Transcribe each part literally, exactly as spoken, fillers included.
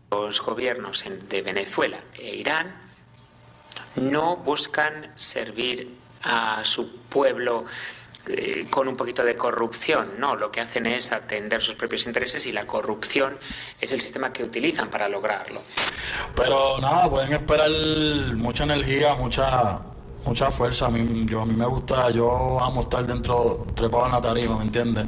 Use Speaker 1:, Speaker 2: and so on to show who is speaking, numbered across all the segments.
Speaker 1: Los gobiernos de Venezuela e Irán no buscan servir a su pueblo eh, con un poquito de corrupción, no, lo que hacen es atender sus propios intereses y la corrupción es el sistema que utilizan para lograrlo.
Speaker 2: Pero nada, pueden esperar mucha energía, mucha mucha fuerza. A mí, yo, a mí me gusta, yo amo estar dentro, trepado en la tarima, ¿me entiendes?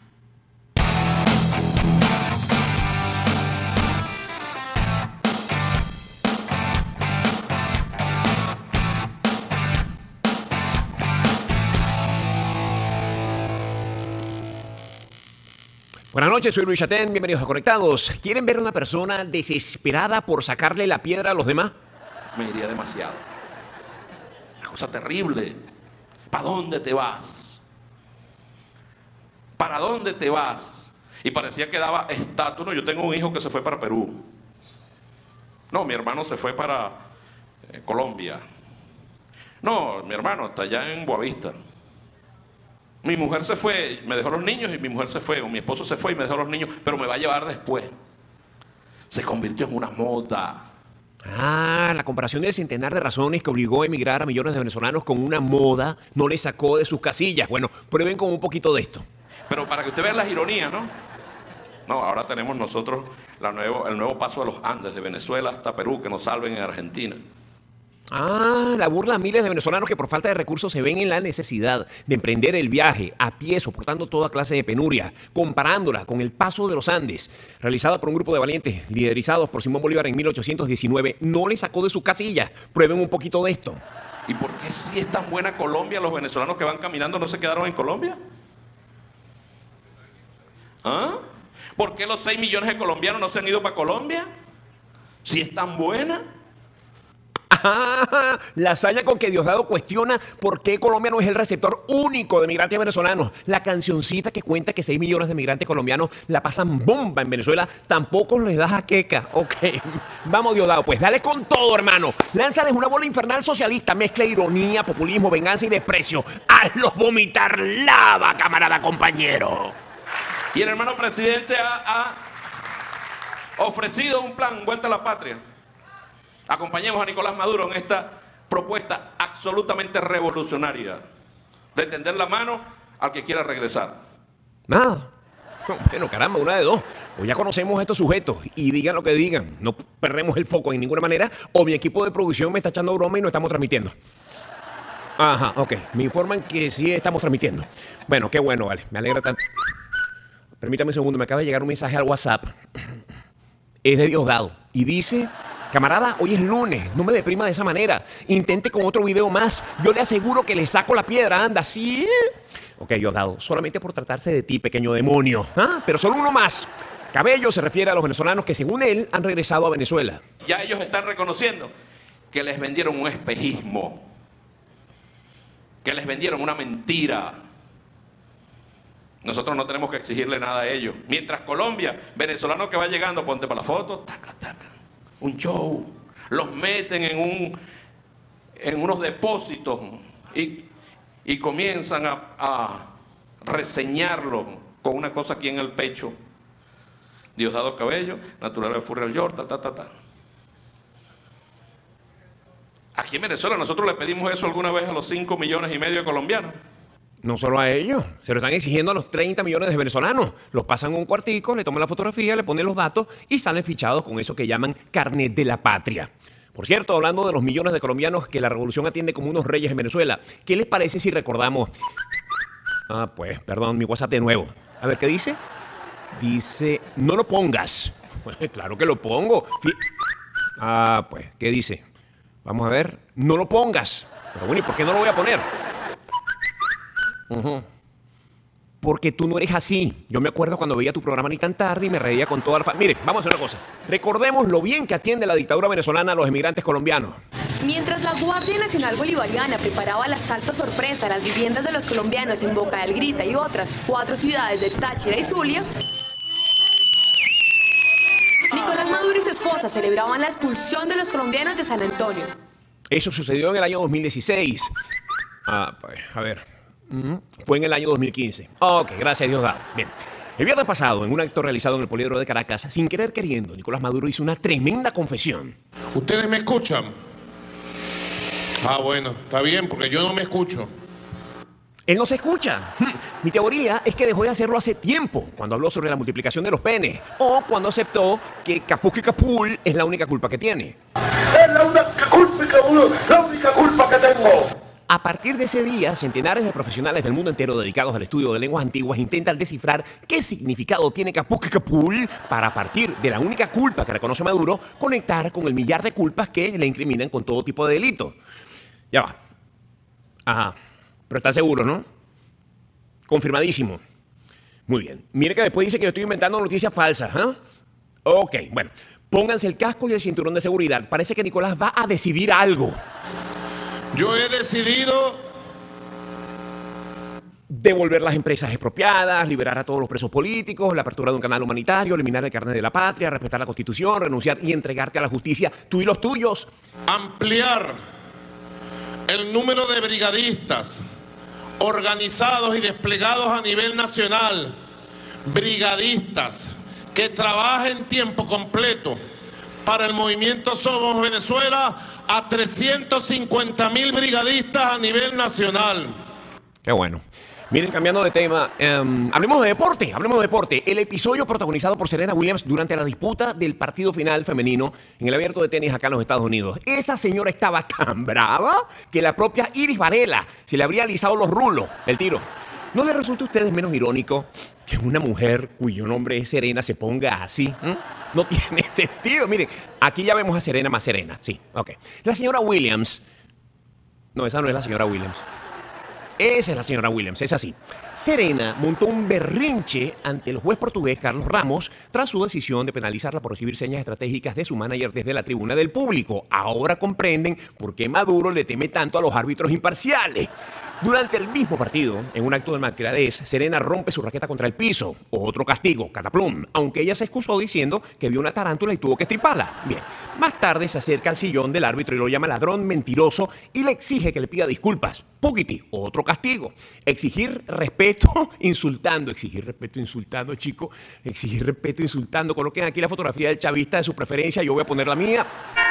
Speaker 3: Buenas noches, soy Luis Chatén, bienvenidos a Conectados. ¿Quieren ver a una persona desesperada por sacarle la piedra a los demás?
Speaker 4: Me iría demasiado. Una cosa terrible. ¿Para dónde te vas? ¿Para dónde te vas? Y parecía que daba estatus. No, yo tengo un hijo que se fue para Perú. No, mi hermano se fue para eh, Colombia. No, mi hermano está allá en Boavista. Mi mujer se fue, me dejó los niños y mi mujer se fue, o mi esposo se fue y me dejó los niños, pero me va a llevar después. Se convirtió en una moda.
Speaker 3: Ah, la comparación del centenar de razones que obligó a emigrar a millones de venezolanos con una moda no les sacó de sus casillas. Bueno, prueben con un poquito de esto.
Speaker 4: Pero para que usted vea las ironías, ¿no? No, ahora tenemos nosotros la nuevo, el nuevo paso de los Andes, de Venezuela hasta Perú, que nos salven en Argentina.
Speaker 3: Ah, la burla a miles de venezolanos que por falta de recursos se ven en la necesidad de emprender el viaje a pie, soportando toda clase de penuria, comparándola con el paso de los Andes, realizada por un grupo de valientes liderizados por Simón Bolívar en mil ochocientos diecinueve, no le sacó de su casilla. Prueben un poquito de esto.
Speaker 4: ¿Y por qué si es tan buena Colombia, los venezolanos que van caminando no se quedaron en Colombia? ¿Ah? ¿Por qué los seis millones de colombianos no se han ido para Colombia? Si es tan buena.
Speaker 3: Ah, la hazaña con que Diosdado cuestiona por qué Colombia no es el receptor único de migrantes venezolanos. La cancioncita que cuenta que seis millones de migrantes colombianos la pasan bomba en Venezuela, tampoco les da jaqueca. Ok, vamos Diosdado, pues dale con todo, hermano. Lánzales una bola infernal socialista, mezcla ironía, populismo, venganza y desprecio. Hazlos vomitar lava, camarada compañero.
Speaker 4: Y el hermano presidente ha, ha ofrecido un plan, vuelta a la patria. Acompañemos a Nicolás Maduro en esta propuesta absolutamente revolucionaria de tender la mano al que quiera regresar.
Speaker 3: Nada. Bueno, caramba, una de dos. O ya conocemos a estos sujetos y digan lo que digan. No perdemos el foco en ninguna manera. O mi equipo de producción me está echando broma y no estamos transmitiendo. Ajá, ok. Me informan que sí estamos transmitiendo. Bueno, qué bueno, vale. Me alegra tanto. Permítame un segundo. Me acaba de llegar un mensaje al WhatsApp. Es de Diosdado. Y dice... Camarada, hoy es lunes, no me deprima de esa manera. Intente con otro video más. Yo le aseguro que le saco la piedra, anda, ¿sí? Ok, Diosdado, solamente por tratarse de ti, pequeño demonio. ¿Ah? Pero solo uno más. Cabello se refiere a los venezolanos que, según él, han regresado a Venezuela.
Speaker 4: Ya ellos están reconociendo que les vendieron un espejismo, que les vendieron una mentira. Nosotros no tenemos que exigirle nada a ellos. Mientras Colombia, venezolano que va llegando, ponte para la foto, taca, taca. Un show, los meten en, un, en unos depósitos y, y comienzan a, a reseñarlo con una cosa aquí en el pecho. Diosdado Cabello, natural de Furriel York, ta, ta, ta, ta. Aquí en Venezuela nosotros le pedimos eso alguna vez a los cinco millones y medio de colombianos.
Speaker 3: No solo a ellos, se lo están exigiendo a los treinta millones de venezolanos. Los pasan a un cuartico, le toman la fotografía, le ponen los datos y salen fichados con eso que llaman carnet de la patria. Por cierto, hablando de los millones de colombianos que la revolución atiende como unos reyes en Venezuela, ¿qué les parece si recordamos? Ah, pues, perdón, mi WhatsApp de nuevo. A ver, ¿qué dice? Dice, no lo pongas. Claro que lo pongo. Ah, pues, ¿qué dice? Vamos a ver, no lo pongas. Pero bueno, ¿y por qué no lo voy a poner? Uh-huh. Porque tú no eres así. Yo me acuerdo cuando veía tu programa Ni tan tarde y me reía con toda la familia. Mire, vamos a hacer una cosa. Recordemos lo bien que atiende la dictadura venezolana a los emigrantes colombianos.
Speaker 5: Mientras la Guardia Nacional Bolivariana preparaba el asalto sorpresa a las viviendas de los colombianos en Boca del Grita y otras cuatro ciudades de Táchira y Zulia, Nicolás Maduro y su esposa celebraban la expulsión de los colombianos de San Antonio.
Speaker 3: Eso sucedió en el año dos mil dieciséis. Ah, pues, a ver... Fue en el año dos mil quince. Ok, gracias a Dios. Bien. El viernes pasado, en un acto realizado en el Poliedro de Caracas, sin querer queriendo, Nicolás Maduro hizo una tremenda confesión.
Speaker 6: ¿Ustedes me escuchan? Ah, bueno, está bien, porque yo no me escucho.
Speaker 3: Él no se escucha. Mi teoría es que dejó de hacerlo hace tiempo, cuando habló sobre la multiplicación de los penes, o cuando aceptó que Capuc y Capul es la única culpa que tiene.
Speaker 7: Es la única culpa, cabrón, la única culpa que tengo.
Speaker 3: A partir de ese día, centenares de profesionales del mundo entero dedicados al estudio de lenguas antiguas intentan descifrar qué significado tiene Capuc y Capul para, a partir de la única culpa que reconoce Maduro, conectar con el millar de culpas que le incriminan con todo tipo de delito. Ya va. Ajá. Pero está seguro, ¿no? Confirmadísimo. Muy bien. Mire que después dice que yo estoy inventando noticias falsas, ¿eh? Ok, bueno. Pónganse el casco y el cinturón de seguridad. Parece que Nicolás va a decidir algo.
Speaker 6: Yo he decidido
Speaker 3: devolver las empresas expropiadas, liberar a todos los presos políticos, la apertura de un canal humanitario, eliminar el carnet de la patria, respetar la Constitución, renunciar y entregarte a la justicia, tú y los tuyos.
Speaker 6: Ampliar el número de brigadistas organizados y desplegados a nivel nacional, brigadistas que trabajen tiempo completo para el movimiento Somos Venezuela, a trescientos cincuenta mil brigadistas a nivel nacional.
Speaker 3: Qué bueno. Miren, cambiando de tema, um, hablemos de deporte, hablemos de deporte. El episodio protagonizado por Serena Williams durante la disputa del partido final femenino en el abierto de tenis acá en los Estados Unidos. Esa señora estaba tan brava que la propia Iris Varela se le habría alisado los rulos del tiro. ¿No les resulta a ustedes menos irónico que una mujer cuyo nombre es Serena se ponga así? ¿Mm? No tiene sentido. Miren, aquí ya vemos a Serena más Serena. Sí, ok. La señora Williams... No, esa no es la señora Williams. Esa es la señora Williams, es así. Serena montó un berrinche ante el juez portugués Carlos Ramos tras su decisión de penalizarla por recibir señas estratégicas de su manager desde la tribuna del público. Ahora comprenden por qué Maduro le teme tanto a los árbitros imparciales. Durante el mismo partido, en un acto de malcriadez, Serena rompe su raqueta contra el piso. Otro castigo, cataplum, aunque ella se excusó diciendo que vio una tarántula y tuvo que estriparla. Bien, más tarde se acerca al sillón del árbitro y lo llama ladrón mentiroso y le exige que le pida disculpas. Pukiti, otro castigo. Exigir respeto insultando, exigir respeto insultando, chico, exigir respeto insultando. Coloquen aquí la fotografía del chavista de su preferencia, yo voy a poner la mía.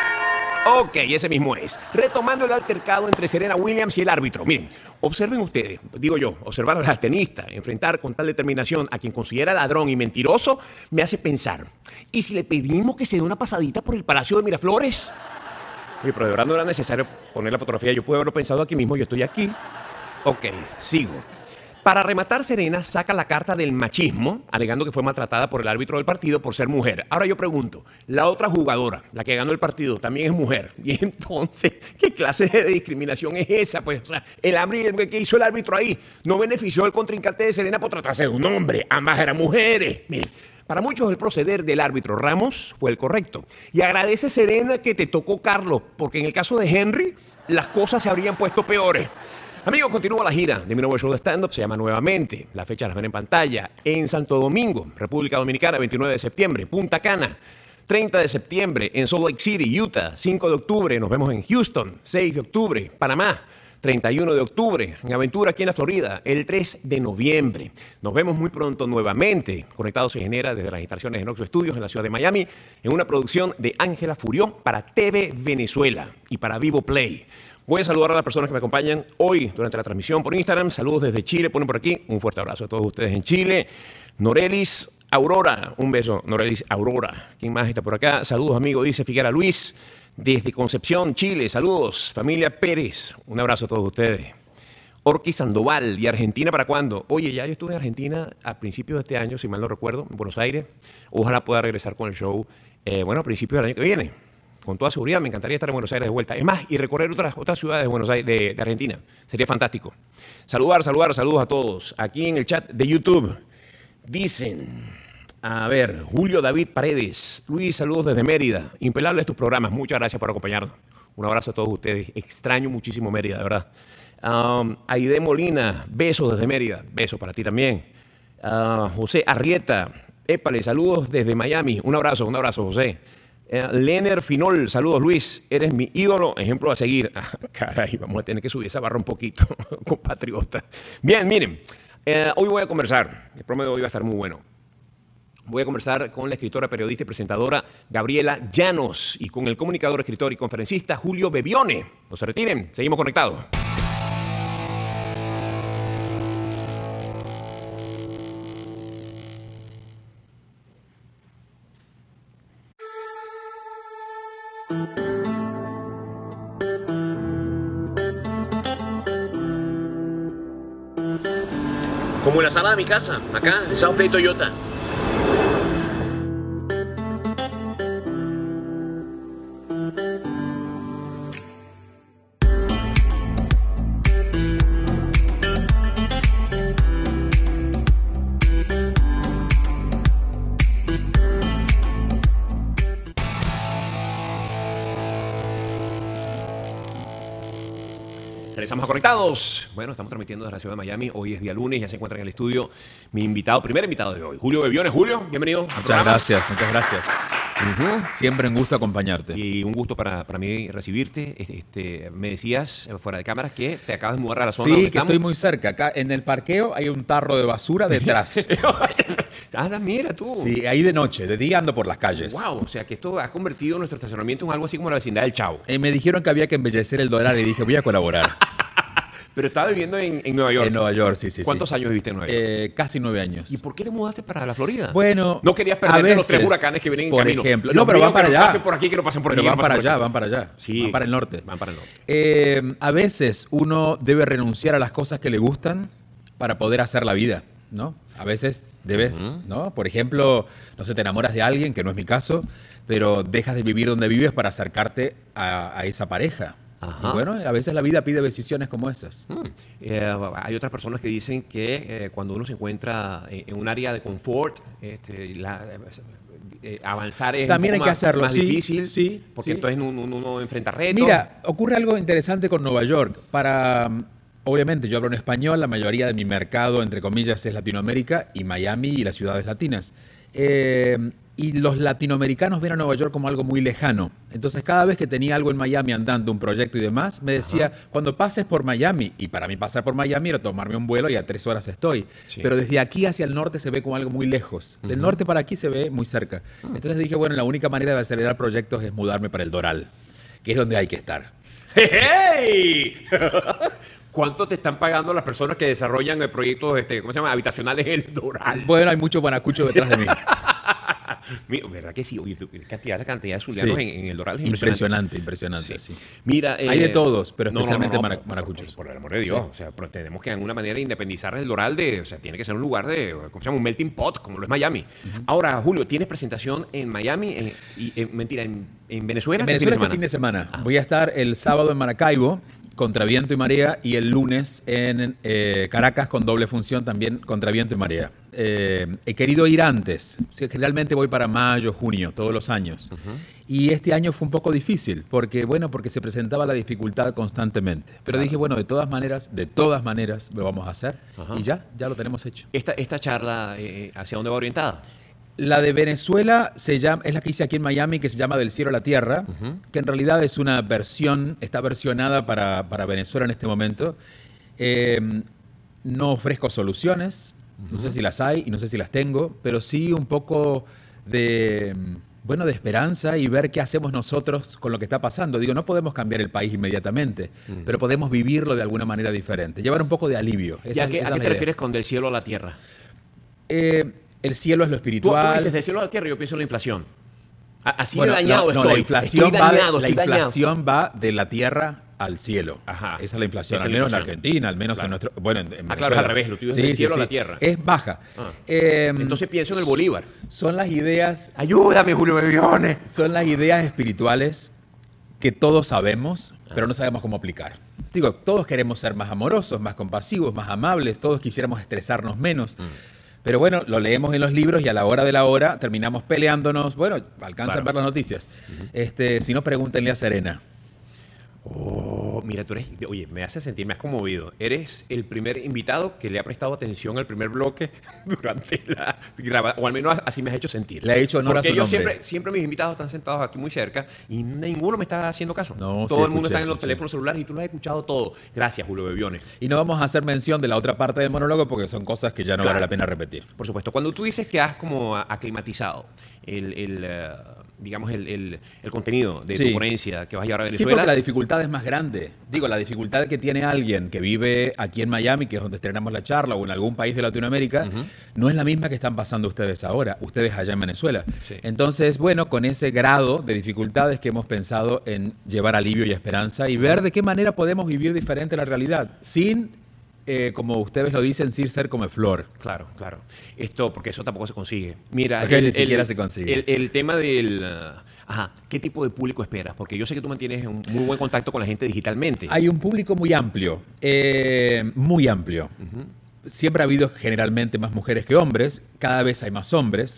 Speaker 3: Ok, ese mismo es. Retomando el altercado entre Serena Williams y el árbitro. Miren, observen ustedes, digo yo, observar a la tenista, enfrentar con tal determinación a quien considera ladrón y mentiroso, me hace pensar, ¿y si le pedimos que se dé una pasadita por el Palacio de Miraflores? Oye, pero de verdad no era necesario poner la fotografía, yo pude haberlo pensado aquí mismo, yo estoy aquí. Ok, sigo. Para rematar, Serena saca la carta del machismo, alegando que fue maltratada por el árbitro del partido por ser mujer. Ahora yo pregunto, la otra jugadora, la que ganó el partido, también es mujer. Y entonces, ¿qué clase de discriminación es esa? Pues, o sea, el hambre que hizo el árbitro ahí no benefició al contrincante de Serena por tratarse de un hombre. Ambas eran mujeres. Miren, para muchos el proceder del árbitro Ramos fue el correcto. Y agradece, Serena, que te tocó Carlos, porque en el caso de Henry, las cosas se habrían puesto peores. Amigos, continúa la gira de mi nuevo show de stand-up, se llama Nuevamente. La fecha las ven en pantalla. En Santo Domingo, República Dominicana, veintinueve de septiembre. Punta Cana, treinta de septiembre. En Salt Lake City, Utah, cinco de octubre. Nos vemos en Houston, seis de octubre. Panamá, treinta y uno de octubre. En Aventura, aquí en la Florida, el tres de noviembre. Nos vemos muy pronto nuevamente. Conectado se genera desde las instalaciones de Noxo Studios en la ciudad de Miami, en una producción de Ángela Furió para T V Venezuela y para Vivo Play. Voy a saludar a las personas que me acompañan hoy durante la transmisión por Instagram. Saludos desde Chile, ponen por aquí. Un fuerte abrazo a todos ustedes en Chile. Norelis Aurora, un beso, Norelis Aurora. ¿Quién más está por acá? Saludos, amigo, dice Figuera Luis, desde Concepción, Chile. Saludos, familia Pérez. Un abrazo a todos ustedes. Orqui Sandoval, ¿y Argentina para cuándo? Oye, ya yo estuve en Argentina a principios de este año, si mal no recuerdo, en Buenos Aires. Ojalá pueda regresar con el show, eh, bueno, a principios del año que viene. Con toda seguridad, me encantaría estar en Buenos Aires de vuelta. Es más, y recorrer otras, otras ciudades de, Buenos Aires, de, de Argentina. Sería fantástico. Saludar, saludar, saludos a todos. Aquí en el chat de YouTube dicen, a ver, Julio David Paredes. Luis, saludos desde Mérida. Impelables tus programas. Muchas gracias por acompañarnos. Un abrazo a todos ustedes. Extraño muchísimo Mérida, de verdad. Um, Aide Molina, besos desde Mérida. Besos para ti también. Uh, José Arrieta, épale, saludos desde Miami. Un abrazo, un abrazo, José. Uh, Lener Finol, saludos Luis, eres mi ídolo, ejemplo a seguir. Ah, caray, vamos a tener que subir esa barra un poquito, compatriota. Bien, miren, uh, hoy voy a conversar, el promedio de hoy va a estar muy bueno. Voy a conversar con la escritora, periodista y presentadora Gabriela Llanos y con el comunicador, escritor y conferencista Julio Bebione. No se retiren, seguimos conectados. Como en la sala de mi casa, acá, en South Bay Toyota. Estamos conectados. Bueno, estamos transmitiendo desde la ciudad de Miami. Hoy es día lunes, ya se encuentra en el estudio mi invitado, primer invitado de hoy, Julio Bebione. Julio, bienvenido.
Speaker 8: Muchas gracias, muchas gracias. Uh-huh. Siempre un gusto acompañarte.
Speaker 3: Y un gusto para, para mí recibirte. Este, este, me decías, fuera de cámaras, que te acabas de mudar a la zona.
Speaker 8: Sí,
Speaker 3: donde
Speaker 8: que
Speaker 3: estamos.
Speaker 8: Estoy muy cerca. Acá en el parqueo hay un tarro de basura detrás.
Speaker 3: Ah, mira tú.
Speaker 8: Sí, ahí de noche, de día ando por las calles.
Speaker 3: Wow, o sea que esto ha convertido nuestro estacionamiento en algo así como la vecindad del Chavo.
Speaker 8: Eh, me dijeron que había que embellecer el dólar y dije, voy a colaborar.
Speaker 3: Pero estaba viviendo en, en Nueva York.
Speaker 8: En Nueva York, sí, sí.
Speaker 3: ¿Cuántos
Speaker 8: sí.
Speaker 3: años viviste en Nueva York?
Speaker 8: Eh, casi nueve años.
Speaker 3: ¿Y por qué te mudaste para la Florida?
Speaker 8: Bueno,
Speaker 3: no querías perderte los tres huracanes que vienen en
Speaker 8: por
Speaker 3: camino.
Speaker 8: ejemplo.
Speaker 3: Los
Speaker 8: No, pero van para
Speaker 3: que
Speaker 8: allá.
Speaker 3: No pasen por aquí, que no pasen por
Speaker 8: pero
Speaker 3: aquí.
Speaker 8: van
Speaker 3: no
Speaker 8: para
Speaker 3: por
Speaker 8: allá,
Speaker 3: aquí.
Speaker 8: van para allá.
Speaker 3: Sí.
Speaker 8: Van para el norte.
Speaker 3: Van para el norte.
Speaker 8: Eh, a veces uno debe renunciar a las cosas que le gustan para poder hacer la vida, ¿no? A veces debes, uh-huh. ¿no? Por ejemplo, no sé, te enamoras de alguien, que no es mi caso, pero dejas de vivir donde vives para acercarte a, a esa pareja. Ajá. Y bueno, a veces la vida pide decisiones como esas.
Speaker 3: Hmm. Eh, hay otras personas que dicen que eh, cuando uno se encuentra en, en un área de confort, este, la, eh, avanzar es
Speaker 8: también
Speaker 3: un
Speaker 8: hay
Speaker 3: poco
Speaker 8: que
Speaker 3: más,
Speaker 8: hacerlo,
Speaker 3: más
Speaker 8: sí,
Speaker 3: difícil,
Speaker 8: sí,
Speaker 3: porque
Speaker 8: sí.
Speaker 3: entonces uno, uno enfrenta retos.
Speaker 8: Mira, ocurre algo interesante con Nueva York. Para, obviamente, yo hablo en español, la mayoría de mi mercado, entre comillas, es Latinoamérica y Miami y las ciudades latinas. Eh, y los latinoamericanos ven a Nueva York como algo muy lejano. Entonces, cada vez que tenía algo en Miami andando, un proyecto y demás, me decía, ajá, cuando pases por Miami, y para mí pasar por Miami era tomarme un vuelo y a tres horas estoy. Sí. Pero desde aquí hacia el norte se ve como algo muy lejos. Uh-huh. Del norte para aquí se ve muy cerca. Uh-huh. Entonces dije, bueno, la única manera de acelerar proyectos es mudarme para el Doral, que es donde hay que estar.
Speaker 3: ¡Hey! ¿Cuánto te están pagando las personas que desarrollan el proyectos, este, ¿cómo se llama? Habitacionales en el Doral.
Speaker 8: Bueno, hay mucho manacucho detrás de mí.
Speaker 3: Mira, ¿verdad que sí? Oye, cantidad, la cantidad de zulianos sí. en, en el Doral es
Speaker 8: impresionante. Impresionante, impresionante, sí.
Speaker 3: sí. Mira, eh,
Speaker 8: hay de todos, pero especialmente
Speaker 3: no, no, no,
Speaker 8: manacuchos.
Speaker 3: Por, por, por el amor de Dios. Sí. O sea, pero tenemos que de alguna manera independizar el Doral de, o sea, tiene que ser un lugar de, ¿cómo se llama? Un melting pot, como lo es Miami. Uh-huh. Ahora, Julio, ¿tienes presentación en Miami? En, y, en, mentira, en, en Venezuela.
Speaker 8: En Venezuela este fin de semana. Fin de semana. Voy a estar el sábado en Maracaibo, contra viento y marea, y el lunes en eh, Caracas con doble función también contra viento y marea. Eh, he querido ir antes. Generalmente voy para mayo, junio, todos los años. Uh-huh. Y este año fue un poco difícil, porque bueno, porque se presentaba la dificultad constantemente. Pero claro, dije, bueno, de todas maneras, de todas maneras lo vamos a hacer. Uh-huh. Y ya, ya lo tenemos hecho.
Speaker 3: Esta, esta charla, eh, ¿hacia dónde va orientada?
Speaker 8: La de Venezuela se llama, es la que hice aquí en Miami, que se llama Del cielo a la tierra, uh-huh, que en realidad es una versión, está versionada para, para Venezuela en este momento. Eh, no ofrezco soluciones, uh-huh, no sé si las hay y no sé si las tengo, pero sí un poco de, bueno, de esperanza y ver qué hacemos nosotros con lo que está pasando. Digo, no podemos cambiar el país inmediatamente, uh-huh, pero podemos vivirlo de alguna manera diferente, llevar un poco de alivio.
Speaker 3: ¿Y a qué, a qué te refieres con Del cielo a la tierra?
Speaker 8: Eh... El cielo es lo espiritual.
Speaker 3: Tú dices del cielo a la tierra, yo pienso en la inflación. Así
Speaker 8: bueno,
Speaker 3: de dañado
Speaker 8: no,
Speaker 3: estoy.
Speaker 8: No, la inflación,
Speaker 3: estoy
Speaker 8: va,
Speaker 3: dañado,
Speaker 8: de, la
Speaker 3: estoy
Speaker 8: inflación va de la tierra al cielo.
Speaker 3: Ajá.
Speaker 8: Esa es la inflación,
Speaker 3: Esa
Speaker 8: al
Speaker 3: la
Speaker 8: menos
Speaker 3: inflación.
Speaker 8: en Argentina, al menos
Speaker 3: claro.
Speaker 8: en nuestro... Bueno, en, en
Speaker 3: ah, claro, es al revés, lo tuyo es
Speaker 8: sí,
Speaker 3: del
Speaker 8: sí,
Speaker 3: cielo
Speaker 8: sí.
Speaker 3: a la tierra.
Speaker 8: Es baja.
Speaker 3: Ah.
Speaker 8: Eh,
Speaker 3: Entonces pienso en el Bolívar.
Speaker 8: Son las ideas...
Speaker 3: Ayúdame, Julio Bebione.
Speaker 8: Son las ideas espirituales que todos sabemos, ah, pero no sabemos cómo aplicar. Digo, todos queremos ser más amorosos, más compasivos, más amables, todos quisiéramos estresarnos menos. Mm. Pero bueno, lo leemos en los libros y a la hora de la hora terminamos peleándonos. Bueno, alcanzan claro. a ver las noticias. Uh-huh. Este, si no, pregúntenle a Serena.
Speaker 3: Oh, mira, tú eres, oye, me hace sentir, me has conmovido. Eres el primer invitado que le ha prestado atención al primer bloque durante la grabación, o al menos así me has hecho sentir.
Speaker 8: Le he hecho honor
Speaker 3: Porque
Speaker 8: a su
Speaker 3: yo
Speaker 8: nombre.
Speaker 3: siempre, siempre mis invitados están sentados aquí muy cerca y ninguno me está haciendo caso.
Speaker 8: No,
Speaker 3: Todo
Speaker 8: sí,
Speaker 3: el mundo
Speaker 8: escuché,
Speaker 3: está en los
Speaker 8: escuché.
Speaker 3: teléfonos celulares y tú lo has escuchado todo. Gracias, Julio Bebiones.
Speaker 8: Y no vamos a hacer mención de la otra parte del monólogo porque son cosas que ya no
Speaker 3: Claro.
Speaker 8: vale la pena repetir.
Speaker 3: Por supuesto, cuando tú dices que has como aclimatizado el, el, uh, digamos, el, el, el contenido de
Speaker 8: Sí.
Speaker 3: tu ponencia que vas a llevar a
Speaker 8: Sí,
Speaker 3: Venezuela.
Speaker 8: porque la dificultad es más grande. Digo, la dificultad que tiene alguien que vive aquí en Miami, que es donde estrenamos la charla, o en algún país de Latinoamérica, uh-huh. no es la misma que están pasando ustedes ahora, ustedes allá en Venezuela.
Speaker 3: Sí.
Speaker 8: Entonces, bueno, con ese grado de dificultades que hemos pensado en llevar alivio y esperanza y ver de qué manera podemos vivir diferente la realidad, sin... Eh, como ustedes lo dicen, sin ser como flor.
Speaker 3: Claro, claro. Esto, porque eso tampoco se consigue. Mira,
Speaker 8: Porque ni siquiera se consigue.
Speaker 3: El, el tema del... Uh, ajá, ¿qué tipo de público esperas? Porque yo sé que tú mantienes un muy buen contacto con la gente digitalmente.
Speaker 8: Hay un público muy amplio, eh, muy amplio. Uh-huh. Siempre ha habido generalmente más mujeres que hombres, cada vez hay más hombres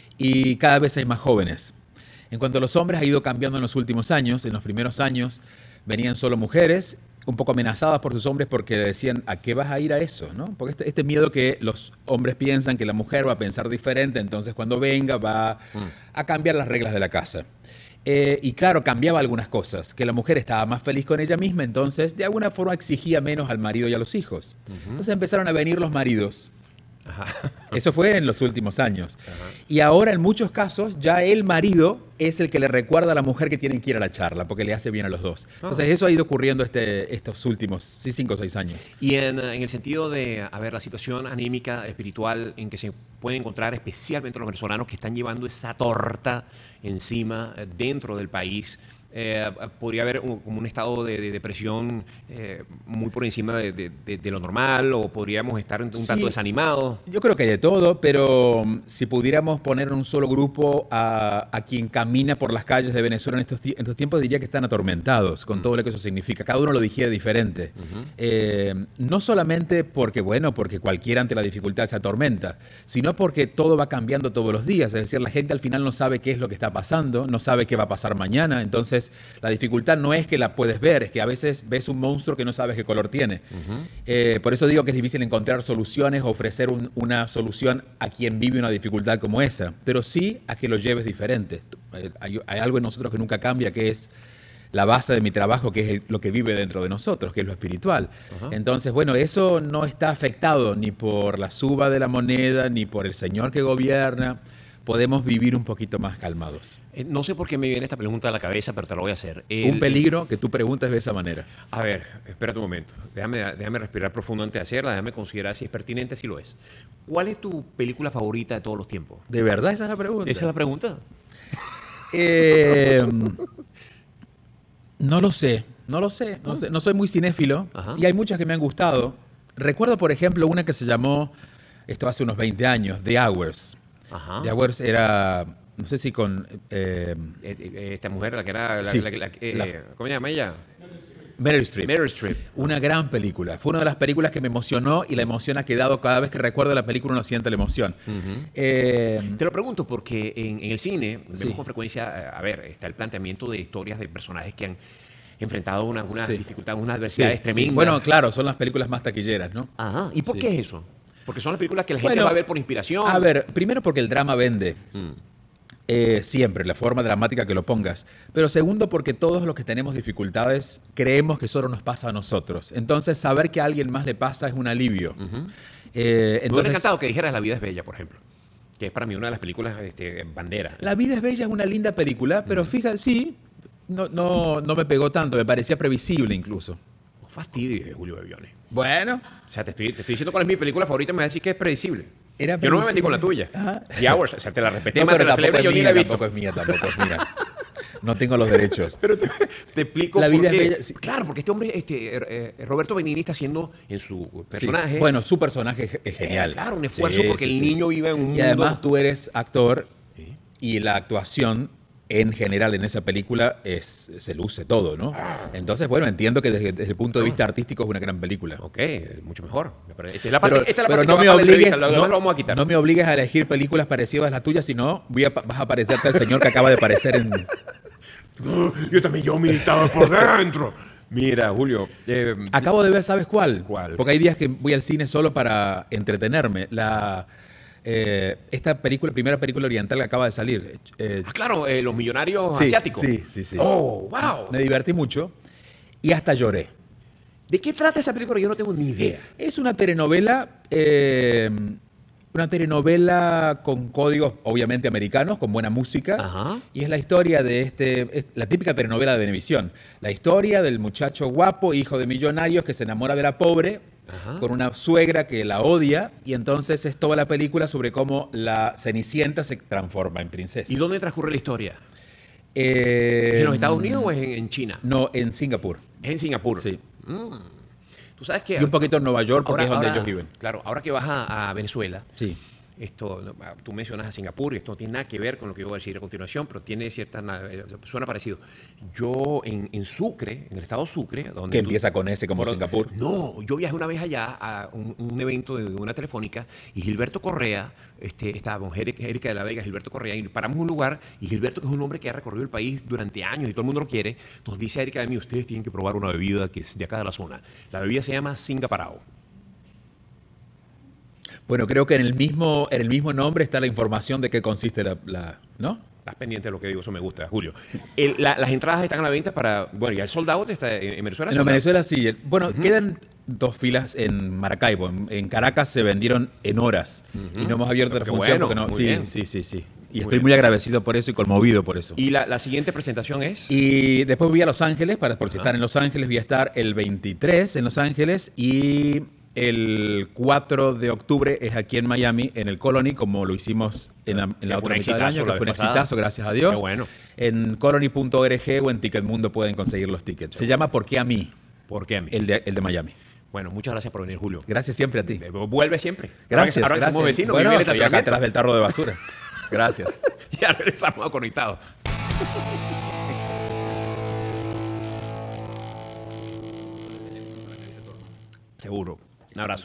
Speaker 8: y cada vez hay más jóvenes. En cuanto a los hombres, ha ido cambiando en los últimos años. En los primeros años venían solo mujeres, un poco amenazadas por sus hombres porque decían, ¿a qué vas a ir a eso? ¿No? Porque este, este miedo que los hombres piensan que la mujer va a pensar diferente, entonces cuando venga va mm. a cambiar las reglas de la casa. Eh, y claro, cambiaba algunas cosas, que la mujer estaba más feliz con ella misma, entonces de alguna forma exigía menos al marido y a los hijos. Uh-huh. Entonces empezaron a venir los maridos. Ajá. Eso fue en los últimos años. Ajá. Y ahora en muchos casos ya el marido es el que le recuerda a la mujer que tienen que ir a la charla porque le hace bien a los dos. Entonces oh. eso ha ido ocurriendo este, estos últimos sí, cinco o seis años.
Speaker 3: Y en, en el sentido de, a ver, la situación anímica, espiritual en que se puede encontrar especialmente los venezolanos que están llevando esa torta encima dentro del país, Eh, podría haber un, como un estado de, de depresión eh, muy por encima de, de, de, de lo normal, o podríamos estar un, un tanto sí, desanimados.
Speaker 8: Yo creo que hay de todo, pero si pudiéramos poner en un solo grupo a, a quien camina por las calles de Venezuela en estos, en estos tiempos, diría que están atormentados con uh-huh. todo lo que eso significa. Cada uno lo digiere diferente. Uh-huh. Eh, no solamente porque, bueno, porque cualquiera ante la dificultad se atormenta, sino porque todo va cambiando todos los días. Es decir, la gente al final no sabe qué es lo que está pasando, no sabe qué va a pasar mañana, entonces la dificultad no es que la puedes ver, es que a veces ves un monstruo que no sabes qué color tiene. Uh-huh. Eh, por eso digo que es difícil encontrar soluciones, ofrecer un, una solución a quien vive una dificultad como esa, pero sí a que lo lleves diferente. Hay, hay algo en nosotros que nunca cambia, que es la base de mi trabajo, que es el, lo que vive dentro de nosotros, que es lo espiritual. Uh-huh. Entonces, bueno, eso no está afectado ni por la suba de la moneda, ni por el señor que gobierna. Podemos vivir un poquito más calmados.
Speaker 3: Eh, no sé por qué me viene esta pregunta a la cabeza, pero te la voy a hacer. El,
Speaker 8: un peligro que tú preguntes de esa manera.
Speaker 3: A ver, espérate un momento. Déjame, déjame respirar profundo antes de hacerla, déjame considerar si es pertinente, si lo es. ¿Cuál es tu película favorita de todos los tiempos?
Speaker 8: ¿De verdad esa es la pregunta?
Speaker 3: ¿Esa es la pregunta?
Speaker 8: Eh, no lo sé, no lo sé. No, sé, no soy muy cinéfilo. Ajá. Y hay muchas que me han gustado. Recuerdo, por ejemplo, una que se llamó, esto hace unos veinte años, The Hours. Ajá. The Hours era, no sé si con... Eh,
Speaker 3: Esta mujer, la que era... La,
Speaker 8: sí,
Speaker 3: la, la, eh,
Speaker 8: la,
Speaker 3: ¿Cómo se llama ella?
Speaker 8: Meryl Streep.
Speaker 3: Meryl Streep.
Speaker 8: Una gran película. Fue una de las películas que me emocionó y la emoción ha quedado cada vez que recuerdo la película uno siente la emoción. Uh-huh. eh,
Speaker 3: Te lo pregunto porque en, en el cine vemos
Speaker 8: sí.
Speaker 3: con frecuencia, a ver, está el planteamiento de historias de personajes que han enfrentado una, unas
Speaker 8: sí.
Speaker 3: dificultades, unas adversidades
Speaker 8: sí,
Speaker 3: tremendas.
Speaker 8: Sí. Bueno, claro, son las películas más taquilleras, ¿no?
Speaker 3: Ajá. ¿Y por
Speaker 8: sí.
Speaker 3: qué es eso? Porque son las películas que la gente
Speaker 8: bueno,
Speaker 3: va a ver por inspiración.
Speaker 8: A ver, primero porque el drama vende. Mm. Eh, siempre, la forma dramática que lo pongas. Pero segundo, porque todos los que tenemos dificultades creemos que solo nos pasa a nosotros. Entonces, saber que a alguien más le pasa es un alivio. Uh-huh. eh, entonces, me
Speaker 3: hubiera encantado que dijeras La vida es bella, por ejemplo. Que es para mí una de las películas este, bandera.
Speaker 8: La vida es bella es una linda película, pero uh-huh. fíjate, sí, no, no, no me pegó tanto, me parecía previsible incluso.
Speaker 3: No fastidies, Julio Bebiones.
Speaker 8: Bueno.
Speaker 3: O sea, te estoy, te estoy diciendo cuál es mi película favorita y me vas a decir que es predecible.
Speaker 8: Era
Speaker 3: yo no me metí con la tuya.
Speaker 8: Ajá.
Speaker 3: The Hours, o sea, te la respeté
Speaker 8: no,
Speaker 3: más,
Speaker 8: pero
Speaker 3: te la celebré, yo ni la he visto.
Speaker 8: Tampoco es mía, tampoco es mía. No tengo los derechos.
Speaker 3: Pero te, te explico
Speaker 8: la vida
Speaker 3: por qué.
Speaker 8: Es bella, sí.
Speaker 3: Claro, porque este hombre, este, eh, Roberto Benigni está haciendo en su personaje.
Speaker 8: Sí. Bueno, su personaje es genial.
Speaker 3: Eh, claro, un esfuerzo sí, porque sí, el niño sí. vive en un mundo.
Speaker 8: Y además tú eres actor ¿sí? y la actuación en general en esa película es, se luce todo, ¿no? Entonces, bueno, entiendo que desde, desde el punto de vista artístico es una gran película.
Speaker 3: Ok, mucho mejor. Esta es la parte,
Speaker 8: pero
Speaker 3: esta es la
Speaker 8: pero
Speaker 3: parte
Speaker 8: no,
Speaker 3: que
Speaker 8: me
Speaker 3: va
Speaker 8: obligues,
Speaker 3: la
Speaker 8: no,
Speaker 3: lo vamos a quitar.
Speaker 8: no me obligues a elegir películas parecidas a las tuyas, sino voy a, vas a parecerte al señor que acaba de aparecer en...
Speaker 3: Yo también, yo militaba por dentro. Mira, Julio. Eh,
Speaker 8: Acabo de ver, ¿sabes cuál?
Speaker 3: ¿Cuál?
Speaker 8: Porque hay días que voy al cine solo para entretenerme. La, eh, esta película, primera película oriental que acaba de salir. eh,
Speaker 3: ah, claro, eh, los millonarios
Speaker 8: sí,
Speaker 3: asiáticos.
Speaker 8: Sí, sí, sí.
Speaker 3: Oh, wow.
Speaker 8: Me divertí mucho y hasta lloré.
Speaker 3: ¿De qué trata esa película? Yo no tengo ni idea.
Speaker 8: Es una telenovela, eh, una telenovela con códigos obviamente americanos, con buena música.
Speaker 3: Ajá.
Speaker 8: Y es la historia de este, es la típica telenovela de Venevisión. La historia del muchacho guapo, hijo de millonarios, que se enamora de la pobre,
Speaker 3: Ajá.
Speaker 8: con una suegra que la odia. Y entonces es toda la película sobre cómo la Cenicienta se transforma en princesa.
Speaker 3: ¿Y dónde transcurre la historia?
Speaker 8: Eh,
Speaker 3: ¿Es en los Estados Unidos o es en, en China?
Speaker 8: No, en Singapur.
Speaker 3: Es en Singapur.
Speaker 8: Sí.
Speaker 3: Mm. Tú sabes que...
Speaker 8: Y un poquito en Nueva York, porque
Speaker 3: ahora-
Speaker 8: es donde
Speaker 3: ahora-
Speaker 8: ellos viven.
Speaker 3: Claro, ahora que vas a, a Venezuela,
Speaker 8: Sí.
Speaker 3: esto, no, tú mencionas a Singapur y esto no tiene nada que ver con lo que yo voy a decir a continuación, pero tiene cierta... na- eh, suena parecido. Yo en, en Sucre, en el estado Sucre, donde...
Speaker 8: Que
Speaker 3: tú-
Speaker 8: empieza con S como
Speaker 3: Por-
Speaker 8: Singapur.
Speaker 3: No, yo viajé una vez allá a un, un evento de una telefónica y Gilberto Correa, este, estábamos Erika Erika de la Vega, Gilberto Correa, y paramos en un lugar y Gilberto, que es un hombre que ha recorrido el país durante años y todo el mundo lo quiere, nos dice a Erika de mí, ustedes tienen que probar una bebida que es de acá de la zona. La bebida se llama Singaparao.
Speaker 8: Bueno, creo que en el mismo, en el mismo nombre está la información de qué consiste la, la- ¿no?
Speaker 3: Estás pendiente de lo que digo, eso me gusta, Julio. El- la- las entradas están a la venta para... Bueno, ya el sold out está en, en Venezuela.
Speaker 8: En
Speaker 3: sold out.
Speaker 8: Venezuela sí. Bueno, quedan dos filas en Maracaibo. En, en Caracas se vendieron en horas y no hemos abierto la
Speaker 3: Qué
Speaker 8: función
Speaker 3: bueno,
Speaker 8: porque no.
Speaker 3: muy
Speaker 8: Sí,
Speaker 3: bien.
Speaker 8: sí, sí, sí. Y
Speaker 3: Muy
Speaker 8: estoy
Speaker 3: bien.
Speaker 8: muy agradecido por eso y conmovido por eso.
Speaker 3: Y la, la siguiente presentación es...
Speaker 8: Y después voy a Los Ángeles, para, por si están en Los Ángeles, voy a estar el veintitrés en Los Ángeles y el cuatro de octubre es aquí en Miami, en el Colony, como lo hicimos en la, en
Speaker 3: Que
Speaker 8: la
Speaker 3: fue
Speaker 8: otra
Speaker 3: un
Speaker 8: mitad del
Speaker 3: exitazo
Speaker 8: año,
Speaker 3: la
Speaker 8: que fue un
Speaker 3: vez pasada.
Speaker 8: exitazo, gracias a Dios.
Speaker 3: Qué bueno.
Speaker 8: En colony punto org o en Ticketmundo pueden conseguir los tickets. Se llama ¿Por qué a mí?
Speaker 3: ¿Por qué a mí?
Speaker 8: El de, el de Miami.
Speaker 3: Bueno, muchas gracias por venir, Julio.
Speaker 8: Gracias siempre a ti.
Speaker 3: Eh, Vuelve siempre.
Speaker 8: Gracias,
Speaker 3: Ahora, ahora que
Speaker 8: gracias.
Speaker 3: somos vecinos,
Speaker 8: Bueno,
Speaker 3: vive en el
Speaker 8: estoy acá
Speaker 3: estacionamiento.
Speaker 8: atrás del tarro de basura. Gracias.
Speaker 3: Ya regresamos a Conectados. Seguro. Un abrazo.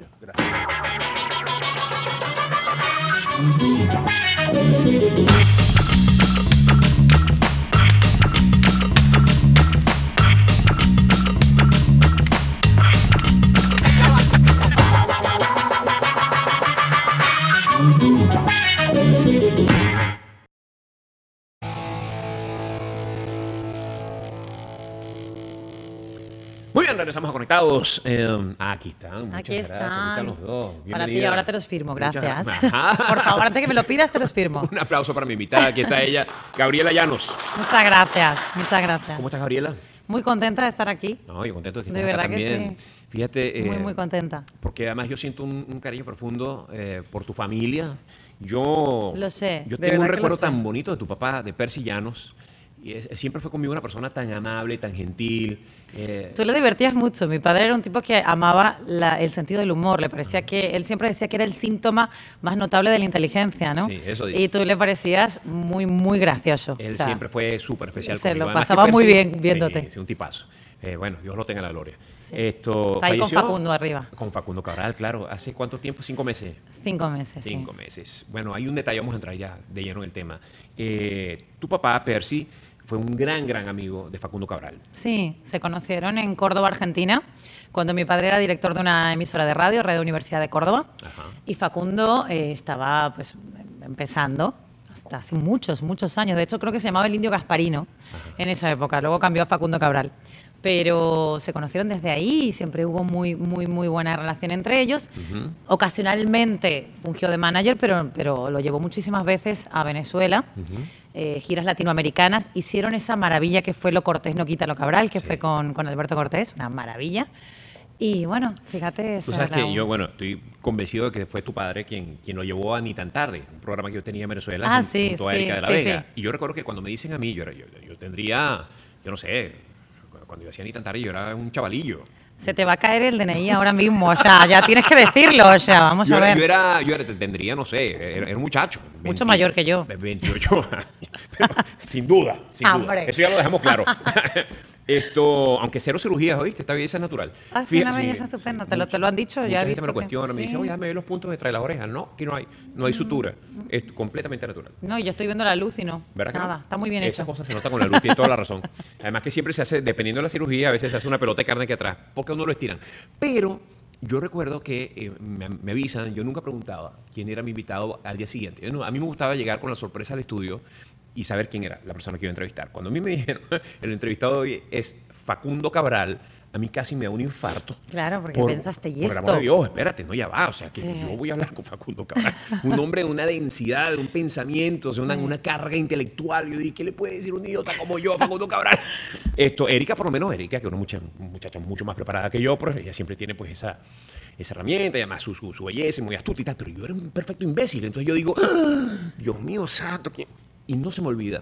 Speaker 3: Muy bien, regresamos a Conectados. Eh, aquí están. Muchas
Speaker 9: Aquí
Speaker 3: gracias. Aquí
Speaker 9: están.
Speaker 3: están los dos.
Speaker 9: Para ti,
Speaker 3: Bienvenida.
Speaker 9: ahora te los firmo,
Speaker 3: Muchas
Speaker 9: gracias.
Speaker 3: gra- Ajá.
Speaker 9: Por favor, antes que me lo pidas, te los firmo.
Speaker 3: Un aplauso para mi invitada. Aquí está ella, Gabriela Llanos.
Speaker 9: Muchas gracias, muchas gracias.
Speaker 3: ¿Cómo estás, Gabriela?
Speaker 9: Muy contenta de estar aquí.
Speaker 3: No, yo contento de que
Speaker 9: De
Speaker 3: estés acá
Speaker 9: verdad que
Speaker 3: también. Fíjate.
Speaker 9: Muy,
Speaker 3: eh,
Speaker 9: muy contenta.
Speaker 3: Porque además yo siento un, un cariño profundo eh, por tu familia. Yo,
Speaker 9: Lo sé,
Speaker 3: yo
Speaker 9: de
Speaker 3: tengo un
Speaker 9: verdad que lo
Speaker 3: recuerdo
Speaker 9: sé.
Speaker 3: tan bonito de tu papá, de Percy Llanos. Y es- siempre fue conmigo una persona tan amable, tan gentil. eh,
Speaker 9: Tú le divertías mucho. Mi padre era un tipo que amaba la- el sentido del humor. Le parecía que él siempre decía que era el síntoma más notable de la inteligencia, ¿no?
Speaker 3: Sí, eso dice.
Speaker 9: Y tú le parecías muy, muy gracioso.
Speaker 3: Él
Speaker 9: O sea,
Speaker 3: siempre fue súper especial
Speaker 9: se
Speaker 3: conmigo.
Speaker 9: lo
Speaker 3: Además que
Speaker 9: pasaba muy
Speaker 3: Percy-
Speaker 9: bien viéndote.
Speaker 3: Sí, sí, un tipazo. Eh, bueno, Dios lo tenga en la gloria.
Speaker 9: Sí.
Speaker 3: Esto,
Speaker 9: Está ahí con
Speaker 3: falleció
Speaker 9: Facundo arriba.
Speaker 3: Con Facundo Cabral, claro. ¿Hace cuánto tiempo? ¿Cinco meses?
Speaker 9: Cinco meses. sí.
Speaker 3: Cinco meses. Bueno, hay un detalle, vamos a entrar ya de lleno en el tema. Eh, tu papá, Percy, fue un gran, gran amigo de Facundo Cabral.
Speaker 9: Sí, se conocieron en Córdoba, Argentina, cuando mi padre era director de una emisora de radio, Radio Universidad de Córdoba,
Speaker 3: Ajá.
Speaker 9: y Facundo eh, estaba pues empezando hasta hace muchos, muchos años. De hecho, creo que se llamaba el Indio Gasparino en esa época. Luego cambió a Facundo Cabral. Pero se conocieron desde ahí y siempre hubo muy, muy, muy buena relación entre ellos. Ocasionalmente fungió de manager, pero, pero lo llevó muchísimas veces a Venezuela. Eh, giras latinoamericanas. Hicieron esa maravilla que fue Lo Cortés no quita lo Cabral, que
Speaker 3: Sí.
Speaker 9: fue con, con Alberto Cortés, una maravilla. Y bueno, fíjate...
Speaker 3: Tú
Speaker 9: esa
Speaker 3: sabes
Speaker 9: era
Speaker 3: que
Speaker 9: un-
Speaker 3: yo, bueno, estoy convencido de que fue tu padre quien, quien lo llevó a Ni Tan Tarde, un programa que yo tenía en Venezuela
Speaker 9: Ah,
Speaker 3: jun-
Speaker 9: sí,
Speaker 3: junto a
Speaker 9: sí,
Speaker 3: Erika de la
Speaker 9: sí,
Speaker 3: Vega.
Speaker 9: sí.
Speaker 3: Y yo recuerdo que cuando me dicen a mí, yo, era- yo, yo tendría, yo no sé, cuando yo hacía Ni Tan Tarde yo era un chavalillo.
Speaker 9: Se te va a caer el D N I ahora mismo, o sea, ya tienes que decirlo, o sea, vamos
Speaker 3: Yo
Speaker 9: a
Speaker 3: era,
Speaker 9: ver.
Speaker 3: yo, era, yo era- tendría, no sé, era, era un muchacho.
Speaker 9: Mucho mayor que yo.
Speaker 3: veintiocho años. Pero, sin duda, sin duda.
Speaker 9: Hombre.
Speaker 3: Eso ya lo dejamos claro. Esto, aunque cero cirugías, ¿oíste? Esta belleza es natural.
Speaker 9: Ah, sí, una
Speaker 3: Fíjate,
Speaker 9: belleza estupenda. Te lo, te lo han dicho,
Speaker 3: mucha
Speaker 9: ya he
Speaker 3: gente
Speaker 9: visto
Speaker 3: me lo
Speaker 9: que-
Speaker 3: cuestiona, me dice,
Speaker 9: sí.
Speaker 3: oye, déjame ver los puntos detrás de las orejas. No, aquí no hay, no hay sutura. Es completamente natural.
Speaker 9: No, yo estoy viendo la luz y no.
Speaker 3: ¿Verdad que
Speaker 9: Nada,
Speaker 3: no?
Speaker 9: está muy bien
Speaker 3: Esa
Speaker 9: hecho.
Speaker 3: cosa se nota con la luz, tiene toda la razón. Además que siempre se hace, dependiendo de la cirugía, a veces se hace una pelota de carne aquí atrás, porque a uno lo estiran. Pero yo recuerdo que eh, me, me avisan, yo nunca preguntaba quién era mi invitado al día siguiente. Yo no- a mí me gustaba llegar con la sorpresa al estudio y saber quién era la persona que iba a entrevistar. Cuando a mí me dijeron, el entrevistado de hoy es Facundo Cabral, a mí casi me da un infarto.
Speaker 9: Claro, porque
Speaker 3: Por-
Speaker 9: pensaste, ¿y
Speaker 3: por el
Speaker 9: esto?
Speaker 3: amor de Dios, espérate, no, ya va. O sea, que
Speaker 9: Sí.
Speaker 3: yo voy a hablar con Facundo Cabral. Un hombre de una densidad, de un pensamiento, o sea, una, una carga intelectual. Yo dije, ¿qué le puede decir un idiota como yo a Facundo Cabral? Esto, Erika, por lo menos Erika, que es una mucha, muchacha mucho más preparada que yo, pero ella siempre tiene pues esa, esa herramienta, y además su, su, su belleza, muy astuta y tal. Pero yo era un perfecto imbécil. Entonces yo digo, ¡ah! Dios mío santo. ¿qué? Y no se me olvida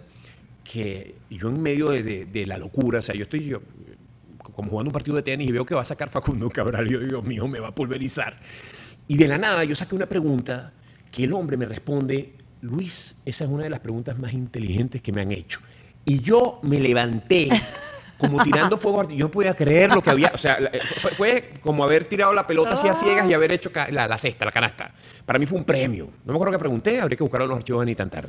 Speaker 3: que yo en medio de, de- de la locura, o sea, yo estoy yo, como jugando un partido de tenis y veo que va a sacar Facundo Cabral y yo digo, Dios mío, me va a pulverizar. Y de la nada yo saqué una pregunta que el hombre me responde, Luis, esa es una de las preguntas más inteligentes que me han hecho. Y yo me levanté como tirando fuego arti- Yo no podía creer lo que había. O sea, la- fue, fue como haber tirado la pelota así a ciegas y haber hecho ca- la, la cesta, la canasta. Para mí fue un premio. No me acuerdo qué pregunté, habría que buscarlo en los archivos ni tan tarde.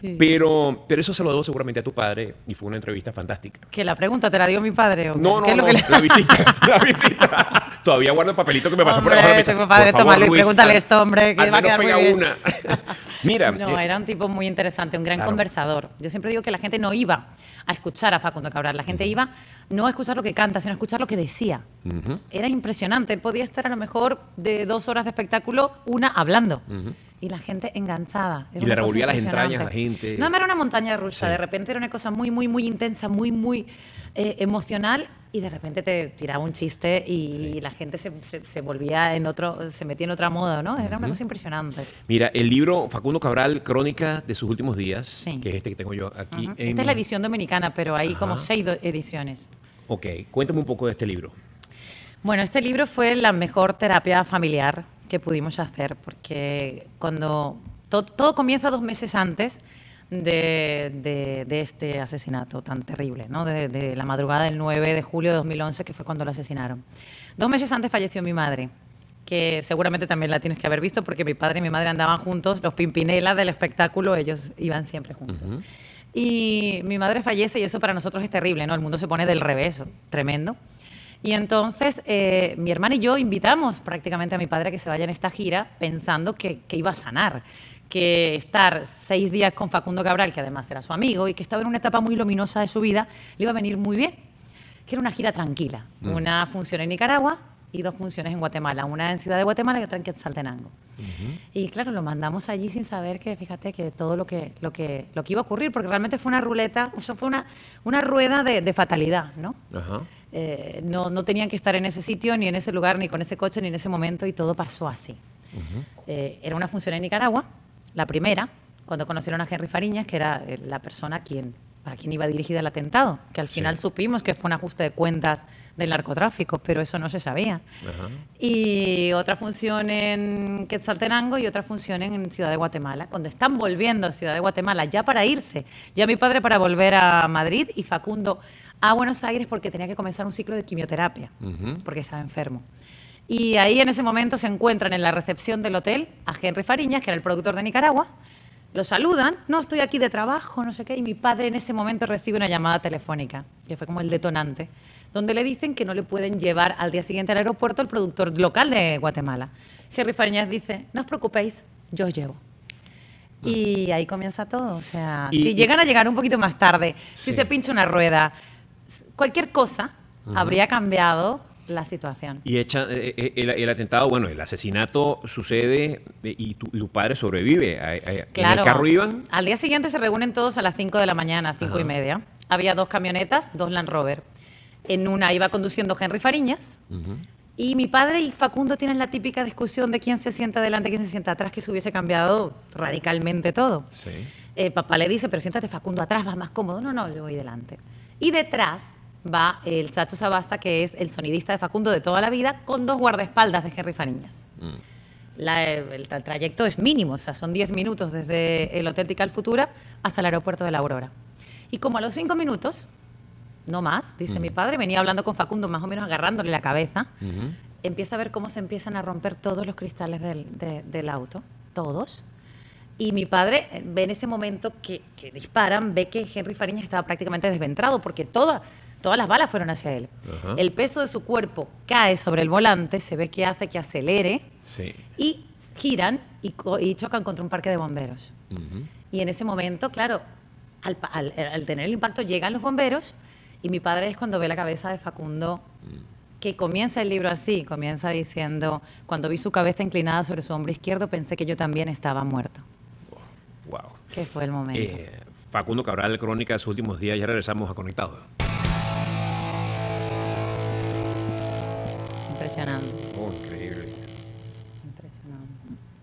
Speaker 3: Pero, pero eso se lo debo seguramente a tu padre y fue una entrevista fantástica.
Speaker 9: ¿Que la pregunta te la dio mi padre? ¿O
Speaker 3: No, no,
Speaker 9: qué es lo
Speaker 3: no,
Speaker 9: que le-
Speaker 3: la visita, la visita. Todavía guardo el papelito que me pasó por
Speaker 9: Hombre,
Speaker 3: debajo de la mesa.
Speaker 9: tu padre,
Speaker 3: Por favor,
Speaker 9: toma, Luis,
Speaker 3: Luis,
Speaker 9: pregúntale
Speaker 3: al-
Speaker 9: esto, hombre, que
Speaker 3: al
Speaker 9: va a
Speaker 3: menos
Speaker 9: quedar muy
Speaker 3: pega
Speaker 9: bien.
Speaker 3: una. Mira,
Speaker 9: No,
Speaker 3: eh,
Speaker 9: era un tipo muy interesante, un gran
Speaker 3: Claro.
Speaker 9: conversador. Yo siempre digo que la gente no iba a escuchar a Facundo Cabral, la gente iba no a escuchar lo que canta, sino a escuchar lo que decía.
Speaker 3: Ujú.
Speaker 9: Era impresionante, él podía estar a lo mejor de dos horas de espectáculo, una hablando. Y la gente enganchada. Era
Speaker 3: Y le
Speaker 9: una cosa
Speaker 3: revolvía las entrañas a la
Speaker 9: impresionante.
Speaker 3: gente.
Speaker 9: No, era una montaña rusa.
Speaker 3: Sí.
Speaker 9: De repente era una cosa muy, muy, muy intensa, muy, muy eh, emocional. Y de repente te tiraba un chiste y la gente se, se- se volvía en otro, se metía en otra moda, ¿no? Era una cosa impresionante.
Speaker 3: Mira, el libro Facundo Cabral, Crónica de sus últimos días,
Speaker 9: Sí.
Speaker 3: que es este que tengo yo aquí.
Speaker 9: Ajá.
Speaker 3: en-
Speaker 9: Esta es la edición dominicana, pero hay como
Speaker 3: Ajá.
Speaker 9: seis do- ediciones.
Speaker 3: Ok, cuéntame un poco de este libro.
Speaker 9: Bueno, este libro fue la mejor terapia familiar que pudimos hacer, porque cuando to- todo comienza dos meses antes de, de- de este asesinato tan terrible, ¿no? De, de la madrugada del nueve de julio de dos mil once, que fue cuando lo asesinaron. Dos meses antes falleció mi madre, que seguramente también la tienes que haber visto, porque mi padre y mi madre andaban juntos, los Pimpinela del espectáculo, ellos iban siempre juntos. Y mi madre fallece y eso para nosotros es terrible, ¿no? El mundo se pone del revés, tremendo. Y entonces eh, mi hermana y yo invitamos prácticamente a mi padre a que se vaya en esta gira pensando que, que iba a sanar, que estar seis días con Facundo Cabral, que además era su amigo y que estaba en una etapa muy luminosa de su vida, le iba a venir muy bien. Que era una gira tranquila,
Speaker 3: Mm.
Speaker 9: una función en Nicaragua y dos funciones en Guatemala, una en Ciudad de Guatemala y otra en Quetzaltenango. Y claro, lo mandamos allí sin saber que, fíjate, que todo lo que, lo que, lo que iba a ocurrir, porque realmente fue una ruleta, o sea, fue una, una rueda de, de fatalidad, ¿no?
Speaker 3: Ajá.
Speaker 9: Eh, no, no tenían que estar en ese sitio, ni en ese lugar, ni con ese coche, ni en ese momento, y todo pasó así. Eh, era una función en Nicaragua, la primera, cuando conocieron a Henry Fariñas, que era eh, la persona quien, para quien iba dirigida el atentado, que al final supimos que fue un ajuste de cuentas del narcotráfico, pero eso no se sabía.
Speaker 3: Ajá.
Speaker 9: Y otra función en Quetzaltenango y otra función en Ciudad de Guatemala. Cuando están volviendo a Ciudad de Guatemala, ya para irse, ya mi padre para volver a Madrid y Facundo a Buenos Aires porque tenía que comenzar un ciclo de quimioterapia, porque estaba enfermo. Y ahí en ese momento se encuentran en la recepción del hotel a Henry Fariñas, que era el productor de Nicaragua. Lo saludan, no, estoy aquí de trabajo, no sé qué, y mi padre en ese momento recibe una llamada telefónica, que fue como el detonante, donde le dicen que no le pueden llevar al día siguiente al aeropuerto el productor local de Guatemala. Henry Fariñas dice, no os preocupéis, yo os llevo. Y ahí comienza todo, o sea,
Speaker 3: Y-
Speaker 9: si
Speaker 3: y-
Speaker 9: llegan a llegar un poquito más tarde, si
Speaker 3: Sí.
Speaker 9: se pincha una rueda, cualquier cosa habría cambiado la situación.
Speaker 3: Y echa, eh, eh, el, el atentado, bueno, el asesinato sucede eh, y tu, y tu padre sobrevive. A- a- ¿En
Speaker 9: Claro.
Speaker 3: el carro iban?
Speaker 9: Al día siguiente se reúnen todos a las cinco de la mañana, cinco y media. Había dos camionetas, dos Land Rover. En una iba conduciendo Henry Fariñas y mi padre y Facundo tienen la típica discusión de quién se sienta adelante, quién se sienta atrás, que se hubiese cambiado radicalmente todo.
Speaker 3: Sí.
Speaker 9: Eh, papá le dice, pero siéntate Facundo atrás, vas más cómodo. No, no, yo voy delante. Y detrás va el Chacho Sabasta, que es el sonidista de Facundo de toda la vida, con dos guardaespaldas de Henry Fariñas. La- el, el trayecto es mínimo, o sea, son diez minutos desde el Hotel Tical Futura hasta el aeropuerto de La Aurora. Y como a los cinco minutos, no más, dice
Speaker 3: Ujú.
Speaker 9: mi padre, venía hablando con Facundo más o menos agarrándole la cabeza,
Speaker 3: Ujú.
Speaker 9: empieza a ver cómo se empiezan a romper todos los cristales del, de- del auto, todos. Y mi padre eh, ve en ese momento que, que disparan, ve que Henry Fariñas estaba prácticamente desventrado porque toda, todas las balas fueron hacia él.
Speaker 3: Ajá.
Speaker 9: El peso de su cuerpo cae sobre el volante, se ve que hace que acelere
Speaker 3: Sí.
Speaker 9: y giran y, co- y chocan contra un parque de bomberos.
Speaker 3: Ujú.
Speaker 9: Y en ese momento, claro, al, pa- al- al tener el impacto llegan los bomberos y mi padre es cuando ve la cabeza de Facundo, que comienza el libro así, comienza diciendo, cuando vi su cabeza inclinada sobre su hombro izquierdo pensé que yo también estaba muerto.
Speaker 3: Wow.
Speaker 9: Que fue el momento.
Speaker 3: Eh, Facundo Cabral, crónica de sus últimos días. Ya regresamos a Conectados.
Speaker 9: Impresionante.
Speaker 3: Oh, increíble.
Speaker 9: Impresionante.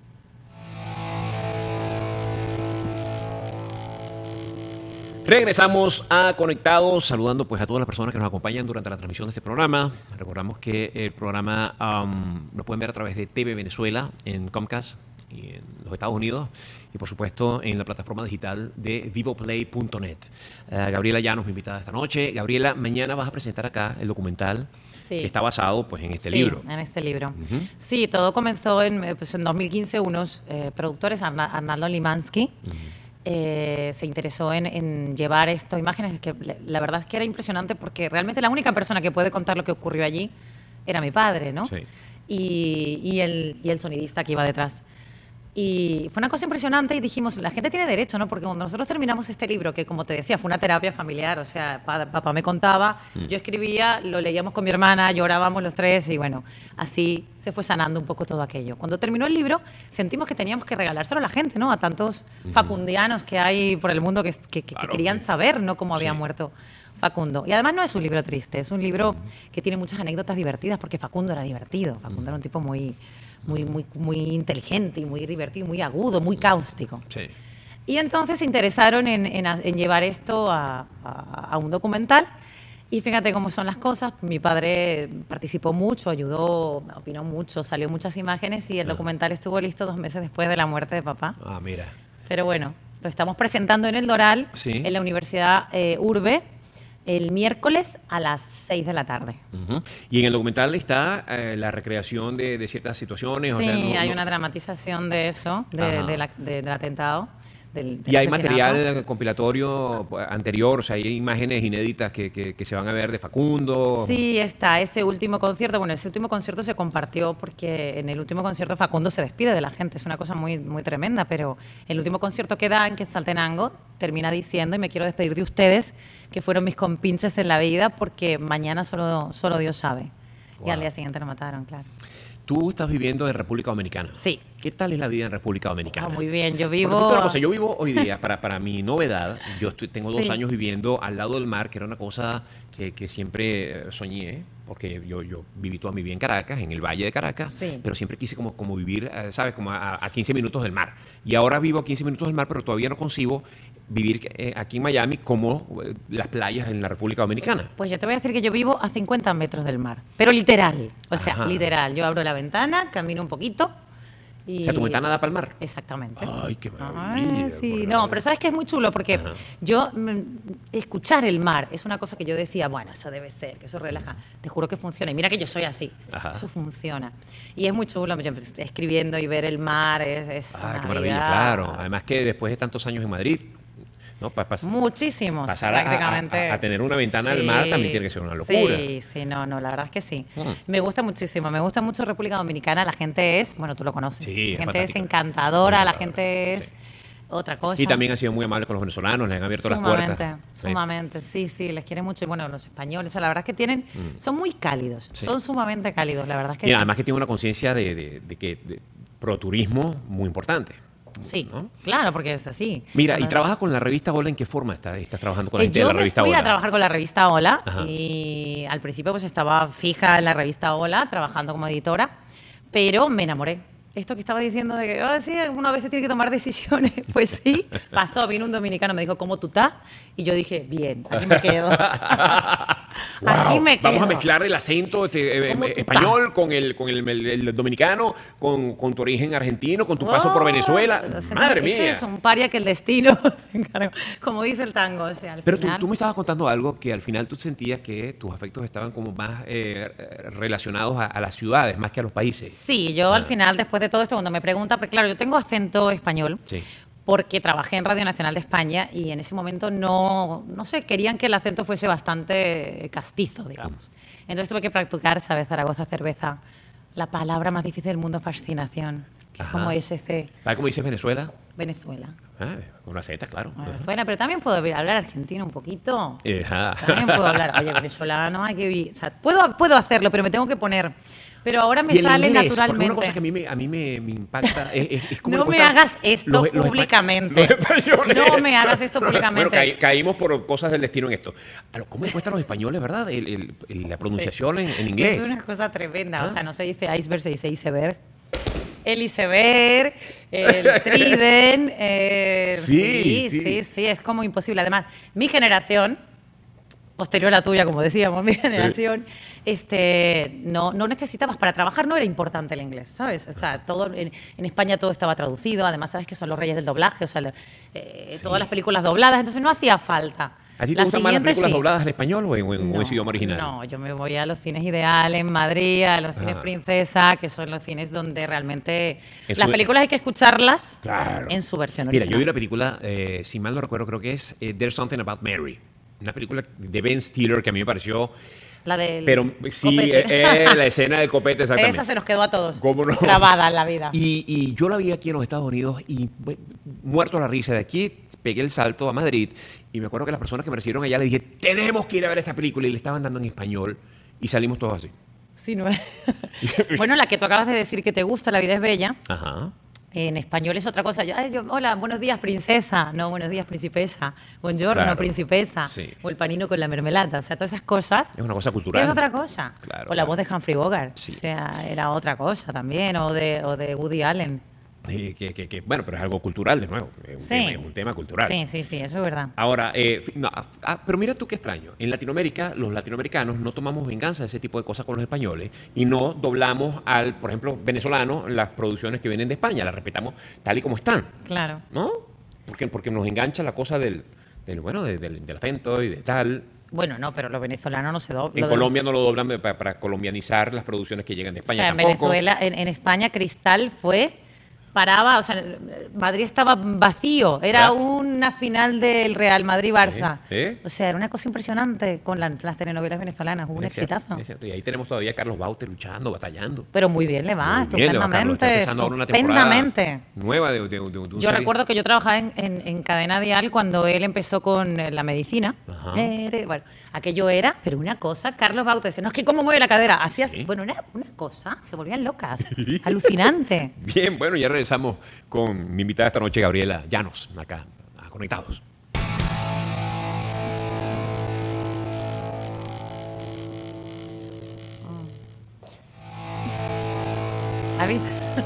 Speaker 3: Regresamos a Conectados, saludando pues a todas las personas que nos acompañan durante la transmisión de este programa. Recordamos que el programa um, lo pueden ver a través de T V Venezuela en Comcast y en los Estados Unidos y por supuesto en la plataforma digital de vivoplay punto net. Uh, Gabriela Llanos, mi invitada esta noche. Gabriela, mañana vas a presentar acá el documental
Speaker 9: Sí.
Speaker 3: que está basado pues en este
Speaker 9: Sí,
Speaker 3: libro.
Speaker 9: en este libro.
Speaker 3: Ujú.
Speaker 9: Sí, todo comenzó en, eh, pues, en dos mil quince. Unos eh, productores, Arna- Arnaldo Limansky, eh, se interesó en, en llevar esto, imágenes que le- la verdad es que era impresionante porque realmente la única persona que puede contar lo que ocurrió allí era mi padre, ¿no?
Speaker 3: Sí.
Speaker 9: Y, y el, y el sonidista que iba detrás. Y fue una cosa impresionante y dijimos, la gente tiene derecho, ¿no? Porque cuando nosotros terminamos este libro, que como te decía, fue una terapia familiar, o sea, pa- papá me contaba,
Speaker 3: Mm.
Speaker 9: yo escribía, lo leíamos con mi hermana, llorábamos los tres y bueno, así se fue sanando un poco todo aquello. Cuando terminó el libro, sentimos que teníamos que regalárselo a la gente, ¿no? A tantos facundianos que hay por el mundo que, que- que- que
Speaker 3: Claro,
Speaker 9: querían
Speaker 3: que-
Speaker 9: saber, ¿no? Cómo había
Speaker 3: Sí.
Speaker 9: muerto Facundo. Y además no es un libro triste, es un libro que tiene muchas anécdotas divertidas porque Facundo era divertido, Facundo era un tipo muy... Muy, muy, muy inteligente y muy divertido, muy agudo, muy cáustico.
Speaker 3: Sí.
Speaker 9: Y entonces se interesaron en, en a- en llevar esto a, a- a un documental. Y fíjate cómo son las cosas. Mi padre participó mucho, ayudó, opinó mucho, salió muchas imágenes y el documental estuvo listo dos meses después de la muerte de papá.
Speaker 3: Ah, mira.
Speaker 9: Pero bueno, lo estamos presentando en el Doral,
Speaker 3: Sí.
Speaker 9: en la Universidad eh, Urbe, el miércoles a las seis de la tarde.
Speaker 3: Ujú. Y en el documental está eh, la recreación de, de ciertas situaciones.
Speaker 9: Sí,
Speaker 3: o sea, no-
Speaker 9: hay
Speaker 3: no-
Speaker 9: una dramatización de eso, de-
Speaker 3: Ajá.
Speaker 9: de la- de- del atentado. Del, del
Speaker 3: Y hay
Speaker 9: asesinato.
Speaker 3: material compilatorio pues, anterior, o sea, hay imágenes inéditas que, que- que se van a ver de Facundo.
Speaker 9: Sí, está ese último concierto. Bueno, ese último concierto se compartió porque en el último concierto Facundo se despide de la gente. Es una cosa muy, muy tremenda, pero el último concierto que da en Quetzaltenango termina diciendo, y me quiero despedir de ustedes, que fueron mis compinches en la vida porque mañana solo, solo Dios sabe. Y
Speaker 3: Wow.
Speaker 9: al día siguiente lo mataron, claro.
Speaker 3: Tú estás viviendo en República Dominicana.
Speaker 9: Sí.
Speaker 3: ¿Qué tal es la vida en República Dominicana?
Speaker 9: Ah, muy bien, yo
Speaker 3: Porque
Speaker 9: vivo...
Speaker 3: fíjate una cosa, yo vivo hoy día, para, para mi novedad, yo estoy- tengo dos
Speaker 9: Sí.
Speaker 3: años viviendo al lado del mar, que era una cosa que, que siempre eh, soñé, porque yo, yo viví toda mi vida en Caracas, en el Valle de Caracas,
Speaker 9: Sí.
Speaker 3: pero siempre quise como, como vivir, eh, ¿sabes? Como a, a quince minutos del mar. Y ahora vivo a quince minutos del mar, pero todavía no consigo vivir eh, aquí en Miami como eh, las playas en la República Dominicana.
Speaker 9: Pues yo te voy a decir que yo vivo a cincuenta metros del mar, pero literal, o sea,
Speaker 3: Ajá.
Speaker 9: literal. Yo abro la ventana, camino un poquito y...
Speaker 3: O sea, tu ventana da para el mar.
Speaker 9: Exactamente.
Speaker 3: Ay, qué
Speaker 9: Ah,
Speaker 3: maravilla.
Speaker 9: sí,
Speaker 3: porque-
Speaker 9: no, pero sabes que es muy chulo porque
Speaker 3: Ajá.
Speaker 9: yo mm, escuchar el mar es una cosa que yo decía, bueno, eso debe ser, que eso relaja. Te juro que funciona. Y mira que yo soy así.
Speaker 3: Ajá.
Speaker 9: Eso funciona. Y es muy chulo, yo escribiendo y ver el mar es, es
Speaker 3: Ah,
Speaker 9: una
Speaker 3: qué maravilla,
Speaker 9: vida-
Speaker 3: claro. Además que después de tantos años en Madrid, ¿no? Pa- pas-
Speaker 9: Muchísimos,
Speaker 3: pasar a- a-
Speaker 9: prácticamente.
Speaker 3: a- a tener una ventana al mar también tiene que ser una locura.
Speaker 9: Sí, sí, no, no, la verdad es que sí.
Speaker 3: Mm.
Speaker 9: Me gusta muchísimo, me gusta mucho República Dominicana, la gente es, bueno, tú lo conoces,
Speaker 3: Sí, es
Speaker 9: la gente es
Speaker 3: fantástica.
Speaker 9: encantadora,
Speaker 3: Muy
Speaker 9: la
Speaker 3: agradable,
Speaker 9: gente es
Speaker 3: sí.
Speaker 9: otra cosa.
Speaker 3: Y también han sido muy amables con los venezolanos, les han abierto las
Speaker 9: Sumamente,
Speaker 3: puertas. Sí.
Speaker 9: sumamente, sí, sí, les quiere mucho. Y bueno, los españoles, o sea, la verdad es que tienen, son muy cálidos,
Speaker 3: Mm. Sí.
Speaker 9: son sumamente cálidos, la verdad es que
Speaker 3: Y
Speaker 9: sí.
Speaker 3: además que tiene una conciencia de, de, de que de pro-turismo muy importante.
Speaker 9: Sí,
Speaker 3: ¿no?
Speaker 9: claro, porque es así.
Speaker 3: Mira, ¿y
Speaker 9: Cuando-
Speaker 3: trabajas con la revista Hola? ¿En qué forma estás, estás trabajando con la
Speaker 9: Eh,
Speaker 3: gente
Speaker 9: yo
Speaker 3: de la
Speaker 9: me
Speaker 3: revista
Speaker 9: fui
Speaker 3: Hola?
Speaker 9: a trabajar con la revista Hola
Speaker 3: Ajá.
Speaker 9: y al principio pues estaba fija en la revista Hola, trabajando como editora, pero me enamoré. esto que estaba diciendo de que ah, sí, una vez se tiene que tomar decisiones, pues sí, pasó, vino un dominicano, me dijo, ¿cómo tú estás? Y yo dije, bien, aquí me quedo.
Speaker 3: Wow.
Speaker 9: Aquí me quedo.
Speaker 3: Vamos a mezclar el acento este, eh,
Speaker 9: ¿Cómo tú
Speaker 3: español
Speaker 9: estás?
Speaker 3: con el, con el, el- el dominicano, con, con tu origen argentino, con tu paso por
Speaker 9: Oh,
Speaker 3: Venezuela.
Speaker 9: eso
Speaker 3: Madre
Speaker 9: no- eso
Speaker 3: mía.
Speaker 9: es un paria que el destino se encargó, como dice el tango. O sea, al
Speaker 3: Pero tú,
Speaker 9: final,
Speaker 3: tú me estabas contando algo que al final tú sentías que tus afectos estaban como más eh, relacionados a, a las ciudades más que a los países.
Speaker 9: Sí, yo al final, después de todo esto, cuando me preguntan, pues claro, yo tengo acento español.
Speaker 3: Sí.
Speaker 9: Porque trabajé en Radio Nacional de España y en ese momento no, no sé, querían que el acento fuese bastante castizo, digamos. Entonces tuve que practicar, ¿sabes? Zaragoza, cerveza. La palabra más difícil del mundo, fascinación, que
Speaker 3: Ajá.
Speaker 9: es como S C,
Speaker 3: ¿Sabes cómo dices Venezuela?
Speaker 9: Venezuela.
Speaker 3: Ah, con una Z, claro.
Speaker 9: Venezuela, pero también puedo hablar argentino un poquito.
Speaker 3: Ajá.
Speaker 9: También puedo hablar, oye, venezolano, hay que vi- o sea, puedo, puedo hacerlo, pero me tengo que poner. Pero ahora me
Speaker 3: Y el
Speaker 9: sale
Speaker 3: inglés, porque
Speaker 9: naturalmente.
Speaker 3: una cosa que a mí me, a mí me, me impacta es, es- es cómo
Speaker 9: No
Speaker 3: le
Speaker 9: me
Speaker 3: cuesta
Speaker 9: hagas esto
Speaker 3: los- los espa-
Speaker 9: públicamente.
Speaker 3: los españoles.
Speaker 9: No me hagas esto públicamente.
Speaker 3: Bueno, caí- caímos por cosas del destino en esto. Pero ¿cómo le cuesta a los españoles, verdad? El- el- el- la pronunciación en, en inglés.
Speaker 9: Es una cosa tremenda.
Speaker 3: ¿Ah?
Speaker 9: O sea, no se dice iceberg, se dice iceberg. El iceberg, el trident. eh,
Speaker 3: Sí,
Speaker 9: sí,
Speaker 3: sí.
Speaker 9: sí, sí, es como imposible. Además, mi generación, posterior a la tuya, como decíamos, mi generación, este, no, no necesitabas para trabajar, no era importante el inglés, ¿sabes? O sea, todo, en, en España todo estaba traducido, además sabes que son los reyes del doblaje, o sea, eh,
Speaker 3: Sí.
Speaker 9: todas las películas dobladas, entonces no hacía falta.
Speaker 3: ¿A ti te
Speaker 9: La
Speaker 3: gustan más las
Speaker 9: siguiente,
Speaker 3: películas
Speaker 9: sí.
Speaker 3: dobladas al español o en, o en- o en
Speaker 9: No,
Speaker 3: ese idioma original?
Speaker 9: No, yo me voy a los cines Ideal en Madrid, a los cines
Speaker 3: Ah.
Speaker 9: Princesa, que son los cines donde realmente
Speaker 3: En
Speaker 9: las
Speaker 3: su-
Speaker 9: películas hay que escucharlas
Speaker 3: Claro.
Speaker 9: en su versión
Speaker 3: Mira,
Speaker 9: original.
Speaker 3: yo vi una película, eh, si mal no recuerdo, creo que es eh, There's Something About Mary. Una película de Ben Stiller que a mí me pareció.
Speaker 9: La del
Speaker 3: Pero sí,
Speaker 9: copete.
Speaker 3: eh, eh, la escena del copete, exactamente.
Speaker 9: Esa se nos quedó a todos
Speaker 3: ¿Cómo no?
Speaker 9: grabada en la vida.
Speaker 3: Y, y yo la vi aquí en los Estados Unidos y bu- muerto la risa. De aquí pegué el salto a Madrid y me acuerdo que las personas que me recibieron allá le dije, tenemos que ir a ver esta película y le estaban dando en español y salimos todos así.
Speaker 9: Sí, no es. Bueno, la que tú acabas de decir que te gusta, La vida es bella.
Speaker 3: Ajá.
Speaker 9: En español es otra cosa. Yo, ay, yo, hola, buenos días, princesa. No, buenos días, principesa. Buongiorno,
Speaker 3: Claro.
Speaker 9: principesa.
Speaker 3: Sí.
Speaker 9: O el panino con la mermelada. O sea, todas esas cosas.
Speaker 3: Es una cosa cultural.
Speaker 9: Es otra cosa.
Speaker 3: Claro,
Speaker 9: o la
Speaker 3: claro.
Speaker 9: voz de Humphrey Bogart.
Speaker 3: Sí.
Speaker 9: O sea, era otra cosa también. O de, o de Woody Allen.
Speaker 3: Eh, que, que- que- bueno, pero es algo cultural de nuevo. Es un,
Speaker 9: Sí.
Speaker 3: tema, es un tema cultural.
Speaker 9: Sí, sí, sí, eso es verdad.
Speaker 3: Ahora, eh, fi- no, ah, pero mira tú qué extraño. En Latinoamérica, los latinoamericanos no tomamos venganza de ese tipo de cosas con los españoles y no doblamos al, por ejemplo, venezolano las producciones que vienen de España. Las respetamos tal y como están,
Speaker 9: Claro.
Speaker 3: ¿no? Porque, porque nos engancha la cosa del, del bueno, de- del, del acento y de tal.
Speaker 9: Bueno, no, pero los venezolanos no se doblan.
Speaker 3: En Colombia no lo doblan para, para colombianizar las producciones que llegan de
Speaker 9: O
Speaker 3: España
Speaker 9: sea, en
Speaker 3: tampoco.
Speaker 9: Venezuela, en, en España, Cristal fue. Paraba, o sea, Madrid estaba vacío. Era
Speaker 3: ¿Ya?
Speaker 9: una final del Real Madrid-Barça.
Speaker 3: ¿Eh? ¿Eh?
Speaker 9: O sea, era una cosa impresionante con la- las telenovelas venezolanas. Hubo un
Speaker 3: Es cierto,
Speaker 9: exitazo.
Speaker 3: es cierto. Y ahí tenemos todavía a Carlos Baute luchando, batallando.
Speaker 9: Pero muy bien le va,
Speaker 3: Muy bien, le va a Carlos. Está
Speaker 9: estupendamente.
Speaker 3: empezando ahora una temporada
Speaker 9: Estupendamente.
Speaker 3: nueva de, de, de- de un
Speaker 9: Yo
Speaker 3: serie.
Speaker 9: recuerdo que yo trabajaba en, en- en Cadena Dial cuando él empezó con eh, la medicina.
Speaker 3: Ajá.
Speaker 9: Eh, bueno, aquello era, pero una cosa, Carlos Baute decía, no, es que cómo mueve la cadera. Hacía,
Speaker 3: Sí.
Speaker 9: bueno, era una cosa, se volvían locas. Alucinante.
Speaker 3: Bien, bueno, ya regresamos con mi invitada esta noche, Gabriela Llanos, acá, a Conectados.
Speaker 9: ¿Has visto?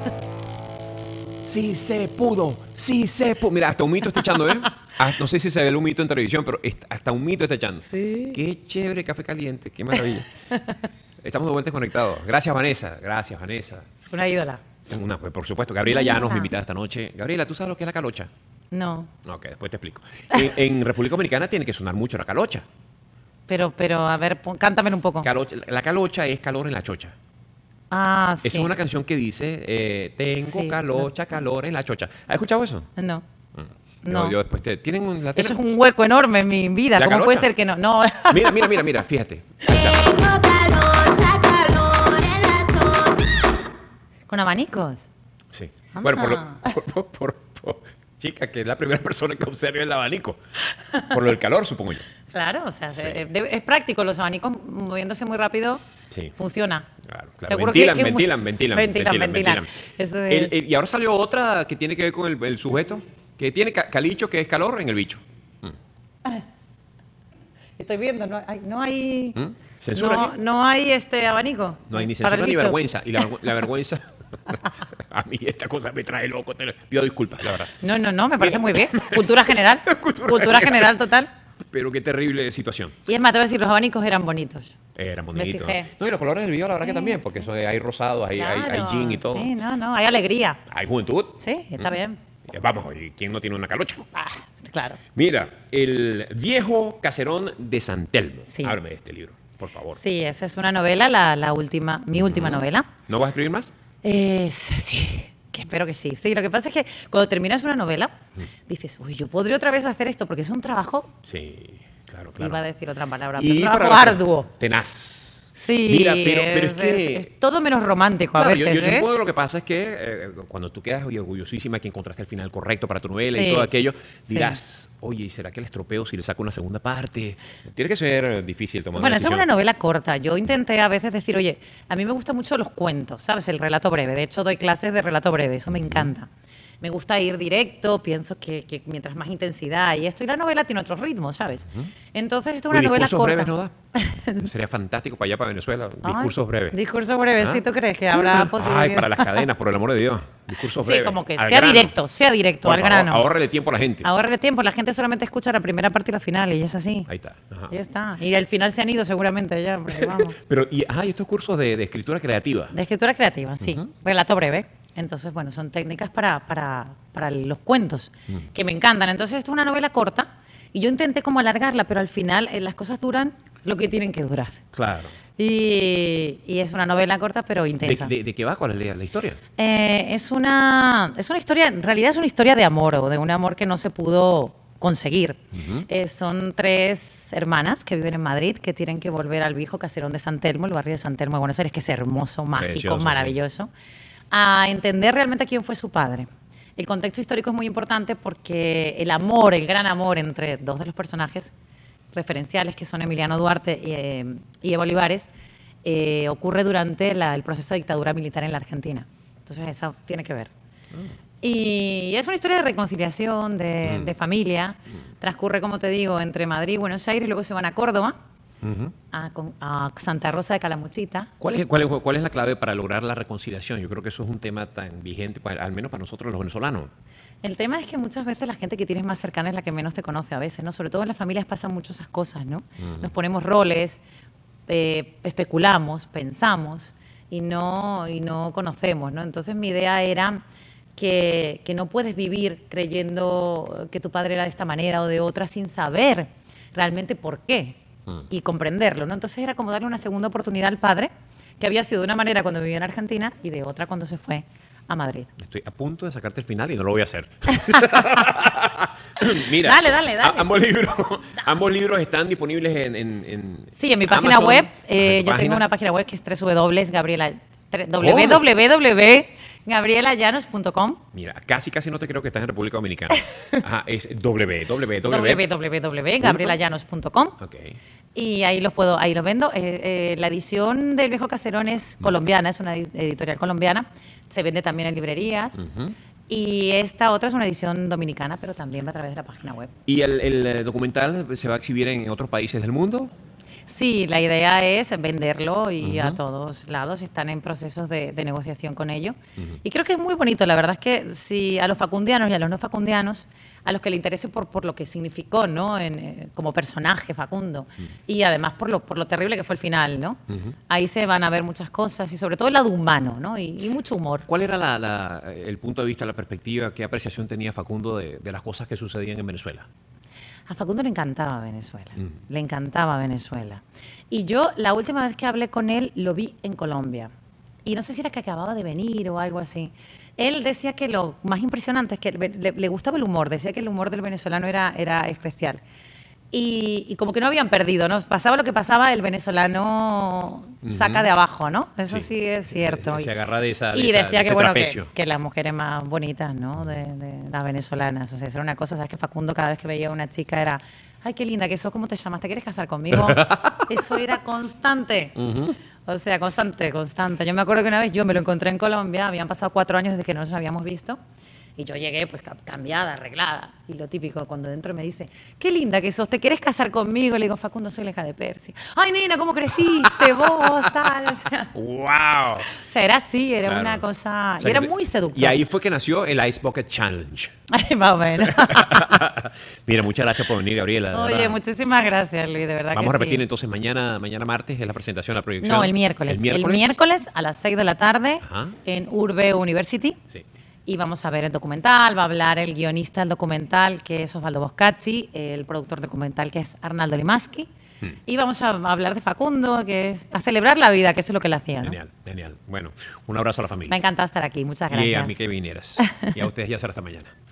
Speaker 3: Sí se pudo, sí se pudo. Mira, hasta un mito está echando, ¿eh? Ah, no sé si se ve el humito en televisión, pero est- hasta un mito está echando.
Speaker 9: Sí.
Speaker 3: Qué chévere café caliente, qué maravilla. Estamos de vuelta conectados. Gracias, Vanessa. Gracias, Vanessa.
Speaker 9: Una ídola.
Speaker 3: Tengo una, pues, por supuesto, Gabriela Llanos,
Speaker 9: Ah.
Speaker 3: mi invitada esta noche. Gabriela, ¿tú sabes lo que es la calocha?
Speaker 9: No,
Speaker 3: Ok, después te explico. En, en República Dominicana tiene que sonar mucho la calocha.
Speaker 9: pero, pero, a ver, pon- cántamelo un poco.
Speaker 3: Calocha- La calocha es calor en la chocha.
Speaker 9: Ah, sí.
Speaker 3: Esa es una canción que dice, eh, tengo
Speaker 9: Sí.
Speaker 3: calocha, calor en la chocha. ¿Has escuchado eso?
Speaker 9: No.
Speaker 3: Yo-
Speaker 9: No.
Speaker 3: Yo después te, ¿tienen un, la
Speaker 9: Eso es
Speaker 3: tienen?
Speaker 9: un hueco enorme en mi vida.
Speaker 3: ¿La
Speaker 9: ¿Cómo
Speaker 3: calocha?
Speaker 9: puede ser que no? No.
Speaker 3: Mira, mira, mira, mira, fíjate. Ahí está.
Speaker 9: ¿Con abanicos?
Speaker 3: Sí.
Speaker 9: Ah.
Speaker 3: Bueno, por, lo- por, por- por- por- chica, que es la primera persona que observa el abanico. Por lo del calor, supongo yo.
Speaker 9: Claro, o sea,
Speaker 3: Sí.
Speaker 9: se- de- es práctico. Los abanicos moviéndose muy rápido
Speaker 3: Sí.
Speaker 9: funciona.
Speaker 3: Claro, claro.
Speaker 9: Seguro
Speaker 3: Ventilan,
Speaker 9: que- que-
Speaker 3: ventilan, ventilan,
Speaker 9: Ventilan,
Speaker 3: ventilan,
Speaker 9: ventilan.
Speaker 3: ventilan.
Speaker 9: Eso es.
Speaker 3: El- el- y ahora salió otra que tiene que ver con el, el sujeto, que tiene ca- calicho, que es calor en el bicho.
Speaker 9: Estoy viendo, no hay. No hay,
Speaker 3: ¿Mm? ¿Censura
Speaker 9: no,
Speaker 3: aquí?
Speaker 9: no hay este abanico.
Speaker 3: No hay ni
Speaker 9: para
Speaker 3: censura
Speaker 9: el
Speaker 3: ni
Speaker 9: bicho.
Speaker 3: vergüenza. Y la, vergü- la vergüenza. A mí esta cosa me trae loco, te lo- pido disculpas, la verdad.
Speaker 9: No, no, no, me parece muy bien. Cultura general.
Speaker 3: Cultura
Speaker 9: Cultura,
Speaker 3: general.
Speaker 9: general total.
Speaker 3: Pero qué terrible situación.
Speaker 9: Y es más, te voy a decir, los abanicos eran bonitos.
Speaker 3: Eran
Speaker 9: Me
Speaker 3: bonitos.
Speaker 9: fijé.
Speaker 3: No, y los colores del video, la verdad que también, porque eso de- hay rosado, hay, hay, hay
Speaker 9: Claro,
Speaker 3: jean y todo.
Speaker 9: Sí, no, no, hay alegría.
Speaker 3: Hay juventud.
Speaker 9: Sí, está bien.
Speaker 3: Eh, Vamos, ¿y quién no tiene una calocha?
Speaker 9: Ah, claro.
Speaker 3: Mira, el viejo caserón de San Telmo.
Speaker 9: Sí.
Speaker 3: Háblame de este libro, por favor.
Speaker 9: Sí, esa es una novela, la, la última, mi última novela.
Speaker 3: ¿No vas a escribir más?
Speaker 9: Eh, sí, que espero que sí. Sí, lo que pasa es que cuando terminas una novela, dices, uy, yo podría otra vez hacer esto, porque es un trabajo,
Speaker 3: Sí, claro, claro.
Speaker 9: iba a decir otra palabra,
Speaker 3: Y
Speaker 9: pero un
Speaker 3: para
Speaker 9: trabajo
Speaker 3: la-
Speaker 9: arduo.
Speaker 3: Tenaz.
Speaker 9: Sí,
Speaker 3: Mira, pero, pero es,
Speaker 9: es,
Speaker 3: que...
Speaker 9: es- es todo menos romántico
Speaker 3: Claro,
Speaker 9: a
Speaker 3: yo,
Speaker 9: veces,
Speaker 3: yo
Speaker 9: ¿eh?
Speaker 3: supongo lo que pasa es que eh, cuando tú quedas oye, orgullosísima que encontraste el final correcto para tu novela y
Speaker 9: Sí,
Speaker 3: todo aquello,
Speaker 9: sí.
Speaker 3: dirás, oye, ¿y será que le estropeo si le saco una segunda parte? Tiene que ser eh, difícil tomar
Speaker 9: Bueno,
Speaker 3: una
Speaker 9: eso es
Speaker 3: decisión.
Speaker 9: una novela corta. Yo intenté a veces decir, oye, a mí me gustan mucho los cuentos, ¿sabes? El relato breve. De hecho, doy clases de relato breve, eso me encanta. Me gusta ir directo, pienso que, que mientras más intensidad y esto, y la novela tiene otros ritmos, ¿sabes? Entonces, esto es
Speaker 3: Oye,
Speaker 9: una novela
Speaker 3: discursos
Speaker 9: corta.
Speaker 3: breves no da. Sería fantástico para allá, para Venezuela.
Speaker 9: Ay,
Speaker 3: Discursos breves.
Speaker 9: Discursos breves,
Speaker 3: ¿Ah?
Speaker 9: ¿sí tú crees que habrá posibilidad?
Speaker 3: Ay, para las cadenas, por el amor de Dios. Discursos
Speaker 9: Sí,
Speaker 3: breves.
Speaker 9: como que
Speaker 3: al
Speaker 9: sea
Speaker 3: grano.
Speaker 9: directo, sea directo,
Speaker 3: Por
Speaker 9: al
Speaker 3: favor,
Speaker 9: grano.
Speaker 3: ahórrele tiempo a la gente.
Speaker 9: Ahorre tiempo, la gente solamente escucha la primera parte y la final, y es así.
Speaker 3: Ahí está. Ajá.
Speaker 9: Ya está. Y al final se han ido seguramente ya, porque vamos.
Speaker 3: Pero, y, ah, y estos cursos de, de escritura creativa.
Speaker 9: De escritura creativa, sí. Relato breve. Entonces, bueno, son técnicas para, para, para los cuentos que me encantan. Entonces, esto es una novela corta y yo intenté como alargarla, pero al final eh, las cosas duran lo que tienen que durar.
Speaker 3: Claro.
Speaker 9: Y, y es una novela corta, pero
Speaker 3: ¿De,
Speaker 9: intensa.
Speaker 3: de, de qué va? ¿Cuál es la, la historia?
Speaker 9: Eh, es, una, es una historia, en realidad es una historia de amor o de un amor que no se pudo conseguir. Eh, son tres hermanas que viven en Madrid que tienen que volver al viejo caserón de San Telmo, el barrio de San Telmo de Buenos Aires, que es hermoso, mágico,
Speaker 3: Precioso, sí.
Speaker 9: maravilloso, a entender realmente quién fue su padre. El contexto histórico es muy importante porque el amor, el gran amor entre dos de los personajes referenciales, que son Emiliano Duarte y, eh, y Evo Olivares, eh, ocurre durante la- el proceso de dictadura militar en la Argentina. Entonces eso tiene que ver. Y es una historia de reconciliación, de, de familia. Transcurre, como te digo, entre Madrid y Buenos Aires, luego se van a Córdoba, a, con- a Santa Rosa de Calamuchita.
Speaker 3: ¿Cuál es, cuál, es, ¿Cuál es la clave para lograr la reconciliación? Yo creo que eso es un tema tan vigente, pa- al menos para nosotros los venezolanos.
Speaker 9: El tema es que muchas veces la gente que tienes más cercana es la que menos te conoce a veces, ¿no? Sobre todo en las familias pasan mucho esas cosas, ¿no? Nos ponemos roles, eh, especulamos, pensamos y no, y no conocemos, ¿no? Entonces mi idea era que, que no puedes vivir creyendo que tu padre era de esta manera o de otra sin saber realmente por qué y comprenderlo, ¿no? Entonces era como darle una segunda oportunidad al padre, que había sido de una manera cuando vivía en Argentina y de otra cuando se fue a Madrid.
Speaker 3: Estoy a punto de sacarte el final y no lo voy a hacer. Mira,
Speaker 9: Dale, dale, dale.
Speaker 3: a- ambos, libros, ambos libros están disponibles en, en, en
Speaker 9: Sí, en mi página
Speaker 3: Amazon.
Speaker 9: web.
Speaker 3: Ajá,
Speaker 9: eh,
Speaker 3: en tu
Speaker 9: yo tengo
Speaker 3: página.
Speaker 9: una página web que es www Gabriela tre- w w w punto gabriela llanos punto com.
Speaker 3: Mira, casi casi no te creo que estás en República Dominicana. Ajá, es www.
Speaker 9: w w w punto gabriela llanos punto com.
Speaker 3: Ok.
Speaker 9: Y ahí los puedo, ahí los vendo. Eh, eh, la edición del Viejo Caserón es colombiana, es una edi- editorial colombiana. Se vende también en librerías. Y esta otra es una edición dominicana, pero también va a través de la página web.
Speaker 3: ¿Y el, el, eh, documental se va a exhibir en otros países del mundo?
Speaker 9: Sí, la idea es venderlo y a todos lados están en procesos de, de negociación con ello. Y creo que es muy bonito, la verdad es que si a los facundianos y a los no facundianos, a los que le interese por, por lo que significó, ¿no? En, eh, como personaje Facundo y además por lo, por lo terrible que fue el final, ¿no? Ahí se van a ver muchas cosas y sobre todo el lado humano, ¿no? Y, y mucho humor.
Speaker 3: ¿Cuál era la, la- el punto de vista, la perspectiva, qué apreciación tenía Facundo de, de las cosas que sucedían en Venezuela?
Speaker 9: A Facundo le encantaba Venezuela, le encantaba Venezuela. Y yo la última vez que hablé con él lo vi en Colombia. Y no sé si era que acababa de venir o algo así. Él decía que lo más impresionante es que le, le- le gustaba el humor, decía que el humor del venezolano era, era especial. Y, y como que no habían perdido, ¿no? Pasaba lo que pasaba, el venezolano saca de abajo, ¿no? Eso sí,
Speaker 3: Sí.
Speaker 9: es cierto.
Speaker 3: Se agarra de esa- de
Speaker 9: y
Speaker 3: esa-
Speaker 9: decía
Speaker 3: de
Speaker 9: que,
Speaker 3: ese
Speaker 9: bueno, que,
Speaker 3: trapecio.
Speaker 9: que las mujeres más bonitas, ¿no? De, de las venezolanas. O sea, eso era una cosa, ¿sabes? Que Facundo cada vez que veía a una chica era, ay, qué linda, que eso, ¿cómo te llamas? ¿Te quieres casar conmigo? Eso era constante. O sea, constante, constante. Yo me acuerdo que una vez yo me lo encontré en Colombia, habían pasado cuatro años desde que nos habíamos visto, Y yo llegué pues ca- cambiada, arreglada. Y lo típico, cuando dentro me dice, qué linda que sos, ¿te querés casar conmigo? Le digo, Facundo, soy la hija de Percy. Ay, nena, ¿cómo creciste vos? Tal. O sea,
Speaker 3: ¡Wow!
Speaker 9: o sea, era así, era
Speaker 3: Claro.
Speaker 9: una cosa...
Speaker 3: O sea,
Speaker 9: y era
Speaker 3: que te-
Speaker 9: muy seductor.
Speaker 3: Y ahí fue que nació el Ice Bucket Challenge.
Speaker 9: Ay, más o menos.
Speaker 3: Mira, muchas gracias por venir, Gabriela. de
Speaker 9: Oye,
Speaker 3: verdad.
Speaker 9: muchísimas gracias, Luis, de verdad
Speaker 3: Vamos
Speaker 9: que
Speaker 3: a repetir
Speaker 9: sí.
Speaker 3: entonces mañana, mañana martes es la presentación, la proyección.
Speaker 9: No, el miércoles.
Speaker 3: El miércoles.
Speaker 9: El miércoles a las seis de la tarde
Speaker 3: Ajá.
Speaker 9: en Urbe University.
Speaker 3: Sí.
Speaker 9: Y vamos a ver el documental, va a hablar el guionista del documental, que es Osvaldo Boscacci, el productor documental, que es Arnaldo Limaski.
Speaker 3: Hmm.
Speaker 9: Y vamos a hablar de Facundo, que es a celebrar la vida, que eso es lo que él hacía, ¿no?
Speaker 3: Genial, genial. Bueno, un abrazo a la familia.
Speaker 9: Me ha encantado estar aquí, muchas
Speaker 3: Y
Speaker 9: gracias.
Speaker 3: a mí que vinieras. Y a ustedes ya será hasta mañana.